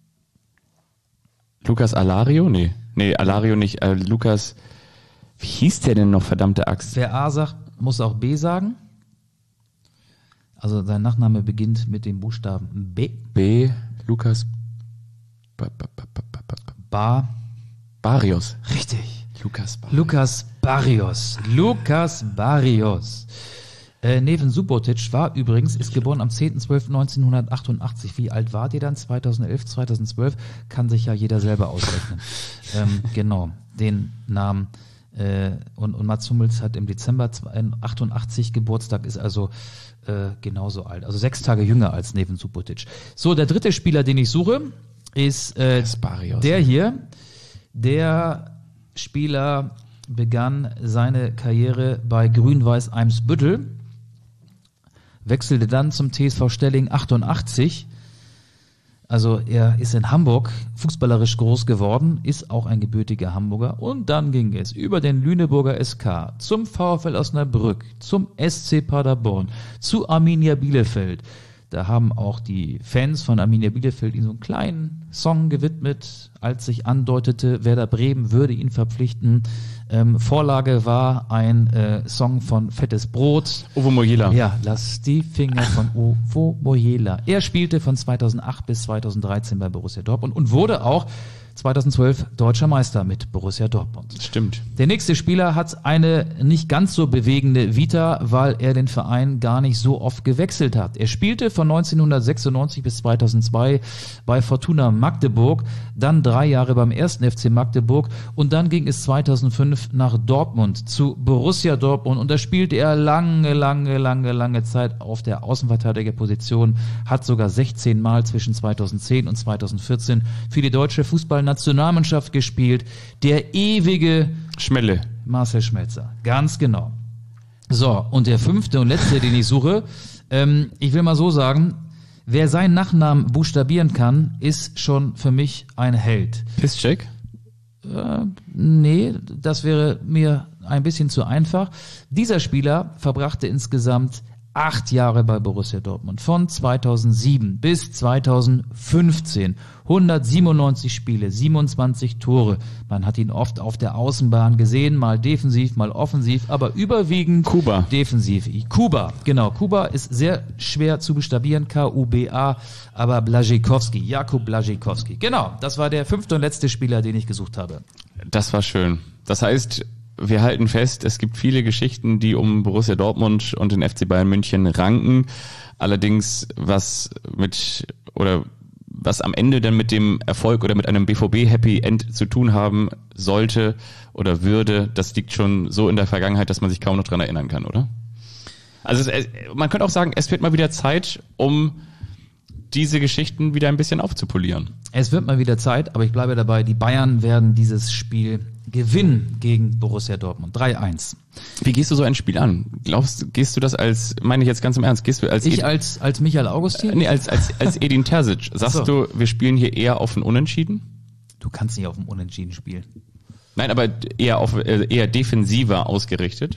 Lukas Alario? Nee. Nee, Alario nicht. Äh, Lukas, wie hieß der denn noch, verdammte Axt? wer A sagt, muss auch B sagen. Also sein Nachname beginnt mit dem Buchstaben B. B, Lukas ba, ba, ba, ba, ba, ba. Ba. Barrios. Richtig. Lukas Barrios. Lukas Barrios. Lukas Barrios. Äh, Neven Subotic war übrigens, ist geboren am zehnten zwölften neunzehnhundertachtundachtzig. Wie alt war der dann? zweitausendelf, zweitausendzwölf? Kann sich ja jeder selber ausrechnen. ähm, genau, den Namen. Äh, und, und Mats Hummels hat im Dezember achtundachtzig Geburtstag, ist also äh, genauso alt. Also sechs Tage jünger als Neven Subotic. So, der dritte Spieler, den ich suche, ist äh, Barrios. der hier. Der Spieler begann seine Karriere bei Grün-Weiß Eimsbüttel, wechselte dann zum T S V Stelling achtundachtzig. Also er ist in Hamburg fußballerisch groß geworden, ist auch ein gebürtiger Hamburger. Und dann ging es über den Lüneburger S K zum VfL Osnabrück, zum S C Paderborn, zu Arminia Bielefeld. Da haben auch die Fans von Arminia Bielefeld ihm so einen kleinen Song gewidmet, als sich andeutete, Werder Bremen würde ihn verpflichten. Ähm, Vorlage war ein äh, Song von Fettes Brot. Uwe Mojela. Ja, lass die Finger von Uwe Mojela. Er spielte von zweitausendacht bis zweitausenddreizehn bei Borussia Dortmund und wurde auch zweitausendzwölf Deutscher Meister mit Borussia Dortmund. Stimmt. Der nächste Spieler hat eine nicht ganz so bewegende Vita, weil er den Verein gar nicht so oft gewechselt hat. Er spielte von neunzehnhundertsechsundneunzig bis zweitausendzwei bei Fortuna Magdeburg, dann drei Jahre beim ersten F C Magdeburg und dann ging es zweitausendfünf nach Dortmund zu Borussia Dortmund und da spielte er lange, lange, lange, lange Zeit auf der Außenverteidigerposition, hat sogar sechzehn Mal zwischen zweitausendzehn und zweitausendvierzehn für die deutsche Fußballnationalmannschaft gespielt. Der ewige Schmelle. Marcel Schmelzer. Ganz genau. So, und der fünfte und letzte, den ich suche, ähm, ich will mal so sagen, wer seinen Nachnamen buchstabieren kann, ist schon für mich ein Held. Piszczek? Äh, nee, das wäre mir ein bisschen zu einfach. Dieser Spieler verbrachte insgesamt acht Jahre bei Borussia Dortmund. Von zweitausendsieben bis zweitausendfünfzehn. hundertsiebenundneunzig Spiele, siebenundzwanzig Tore. Man hat ihn oft auf der Außenbahn gesehen, mal defensiv, mal offensiv, aber überwiegend Kuba. defensiv. Kuba, genau. Kuba ist sehr schwer zu buchstabieren, K U B A, aber Błaszczykowski, Jakub Błaszczykowski. Genau, das war der fünfte und letzte Spieler, den ich gesucht habe. Das war schön. Das heißt, wir halten fest, es gibt viele Geschichten, die um Borussia Dortmund und den F C Bayern München ranken. Allerdings, was mit, oder was am Ende dann mit dem Erfolg oder mit einem B V B-Happy End zu tun haben sollte oder würde, das liegt schon so in der Vergangenheit, dass man sich kaum noch dran erinnern kann, oder? Also es, man könnte auch sagen, es wird mal wieder Zeit, um diese Geschichten wieder ein bisschen aufzupolieren. Es wird mal wieder Zeit, aber ich bleibe dabei, die Bayern werden dieses Spiel gewinnen gegen Borussia Dortmund. drei eins. Wie gehst du so ein Spiel an? Glaubst, gehst du das als, meine ich jetzt ganz im Ernst, gehst du als... Ich Ed- als, als Michael Augustin? Nee, als, als, als Edin Terzic. Sagst So. du, wir spielen hier eher auf ein Unentschieden? Du kannst nicht auf dem Unentschieden spielen. Nein, aber eher auf äh, eher defensiver ausgerichtet.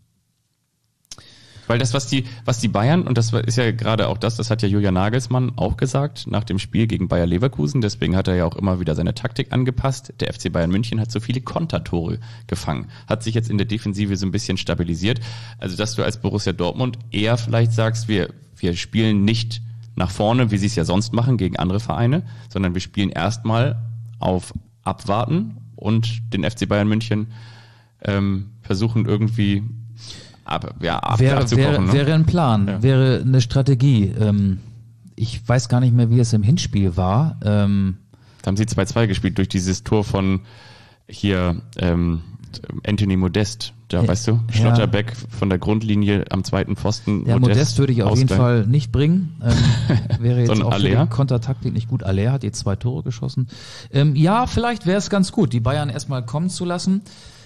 Weil das, was die, was die Bayern, und das ist ja gerade auch das, das hat ja Julian Nagelsmann auch gesagt nach dem Spiel gegen Bayer Leverkusen, deswegen hat er ja auch immer wieder seine Taktik angepasst. Der F C Bayern München hat so viele Kontertore gefangen, hat sich jetzt in der Defensive so ein bisschen stabilisiert. Also, dass du als Borussia Dortmund eher vielleicht sagst, wir, wir spielen nicht nach vorne, wie sie es ja sonst machen gegen andere Vereine, sondern wir spielen erstmal auf Abwarten und den F C Bayern München ähm, versuchen irgendwie ab, ja, ab, Wäre, abzukochen. wäre, Ne? wäre ein Plan, Ja. wäre eine Strategie. Ähm, ich weiß gar nicht mehr, wie es im Hinspiel war. Ähm, Da haben sie zwei zwei gespielt durch dieses Tor von hier ähm, Anthony Modest. Da Ja, weißt du, ja. Schlotterbeck von der Grundlinie am zweiten Pfosten. Ja, Modest würde ich auf jeden Ausgleich. Fall nicht bringen. Ähm, wäre jetzt Sondern auch für Aller? die Kontertaktik nicht gut. Aller hat jetzt zwei Tore geschossen. Ähm, ja, vielleicht wäre es ganz gut, die Bayern erstmal kommen zu lassen.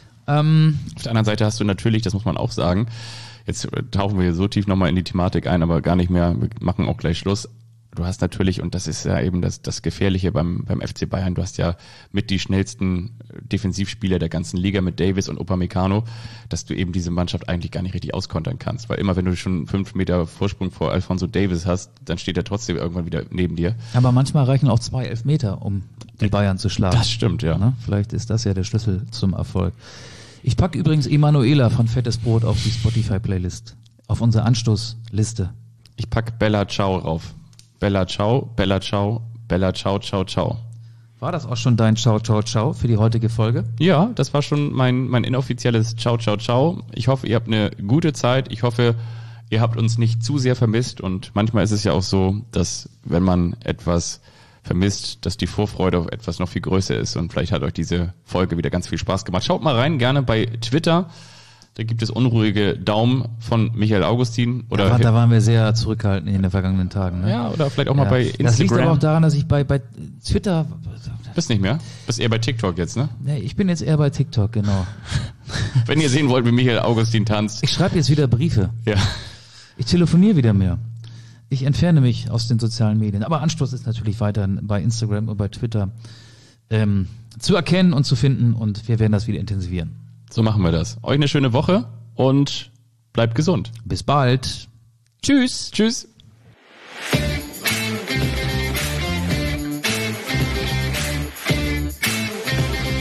Ähm, Auf der anderen Seite hast du natürlich, das muss man auch sagen, jetzt äh, tauchen wir hier so tief nochmal in die Thematik ein, aber gar nicht mehr, wir machen auch gleich Schluss. Du hast natürlich, und das ist ja eben das, das Gefährliche beim, beim F C Bayern, du hast ja mit die schnellsten Defensivspieler der ganzen Liga mit Davis und Upamecano, dass du eben diese Mannschaft eigentlich gar nicht richtig auskontern kannst. Weil immer wenn du schon fünf Meter Vorsprung vor Alfonso Davis hast, dann steht er trotzdem irgendwann wieder neben dir. aber manchmal reichen auch zwei Elfmeter, um die Bayern zu schlagen. Das stimmt, ja. Ne? Vielleicht ist das ja der Schlüssel zum Erfolg. Ich packe übrigens Emanuela von Fettes Brot auf die Spotify-Playlist. Auf unsere Anstoßliste. Ich pack Bella Ciao rauf. Bella Ciao, Bella Ciao, Bella Ciao, Ciao, Ciao. War das auch schon dein Ciao, Ciao, Ciao für die heutige Folge? Ja, das war schon mein, mein inoffizielles Ciao, Ciao, Ciao. Ich hoffe, ihr habt eine gute Zeit. Ich hoffe, ihr habt uns nicht zu sehr vermisst. Und manchmal ist es ja auch so, dass wenn man etwas vermisst, dass die Vorfreude auf etwas noch viel größer ist. Und vielleicht hat euch diese Folge wieder ganz viel Spaß gemacht. Schaut mal rein, gerne bei Twitter. Da gibt es unruhige Daumen von Michael Augustin. Oder Da, war, da waren wir sehr zurückhaltend in den vergangenen Tagen. Ne? ja, oder vielleicht auch mal Ja. bei Instagram. Das liegt aber auch daran, dass ich bei, bei Twitter, Bist nicht mehr? Bist eher bei TikTok jetzt, ne? nee, ich bin jetzt eher bei TikTok, genau. Wenn ihr sehen wollt, wie Michael Augustin tanzt. Ich schreibe jetzt wieder Briefe. Ja. Ich telefoniere wieder mehr. Ich entferne mich aus den sozialen Medien. Aber Anstoß ist natürlich weiterhin bei Instagram und bei Twitter ähm, zu erkennen und zu finden. Und wir werden das wieder intensivieren. So machen wir das. Euch eine schöne Woche und bleibt gesund. Bis bald. Tschüss. Tschüss.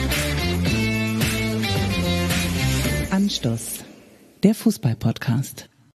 Anstoß, der Fußball-Podcast.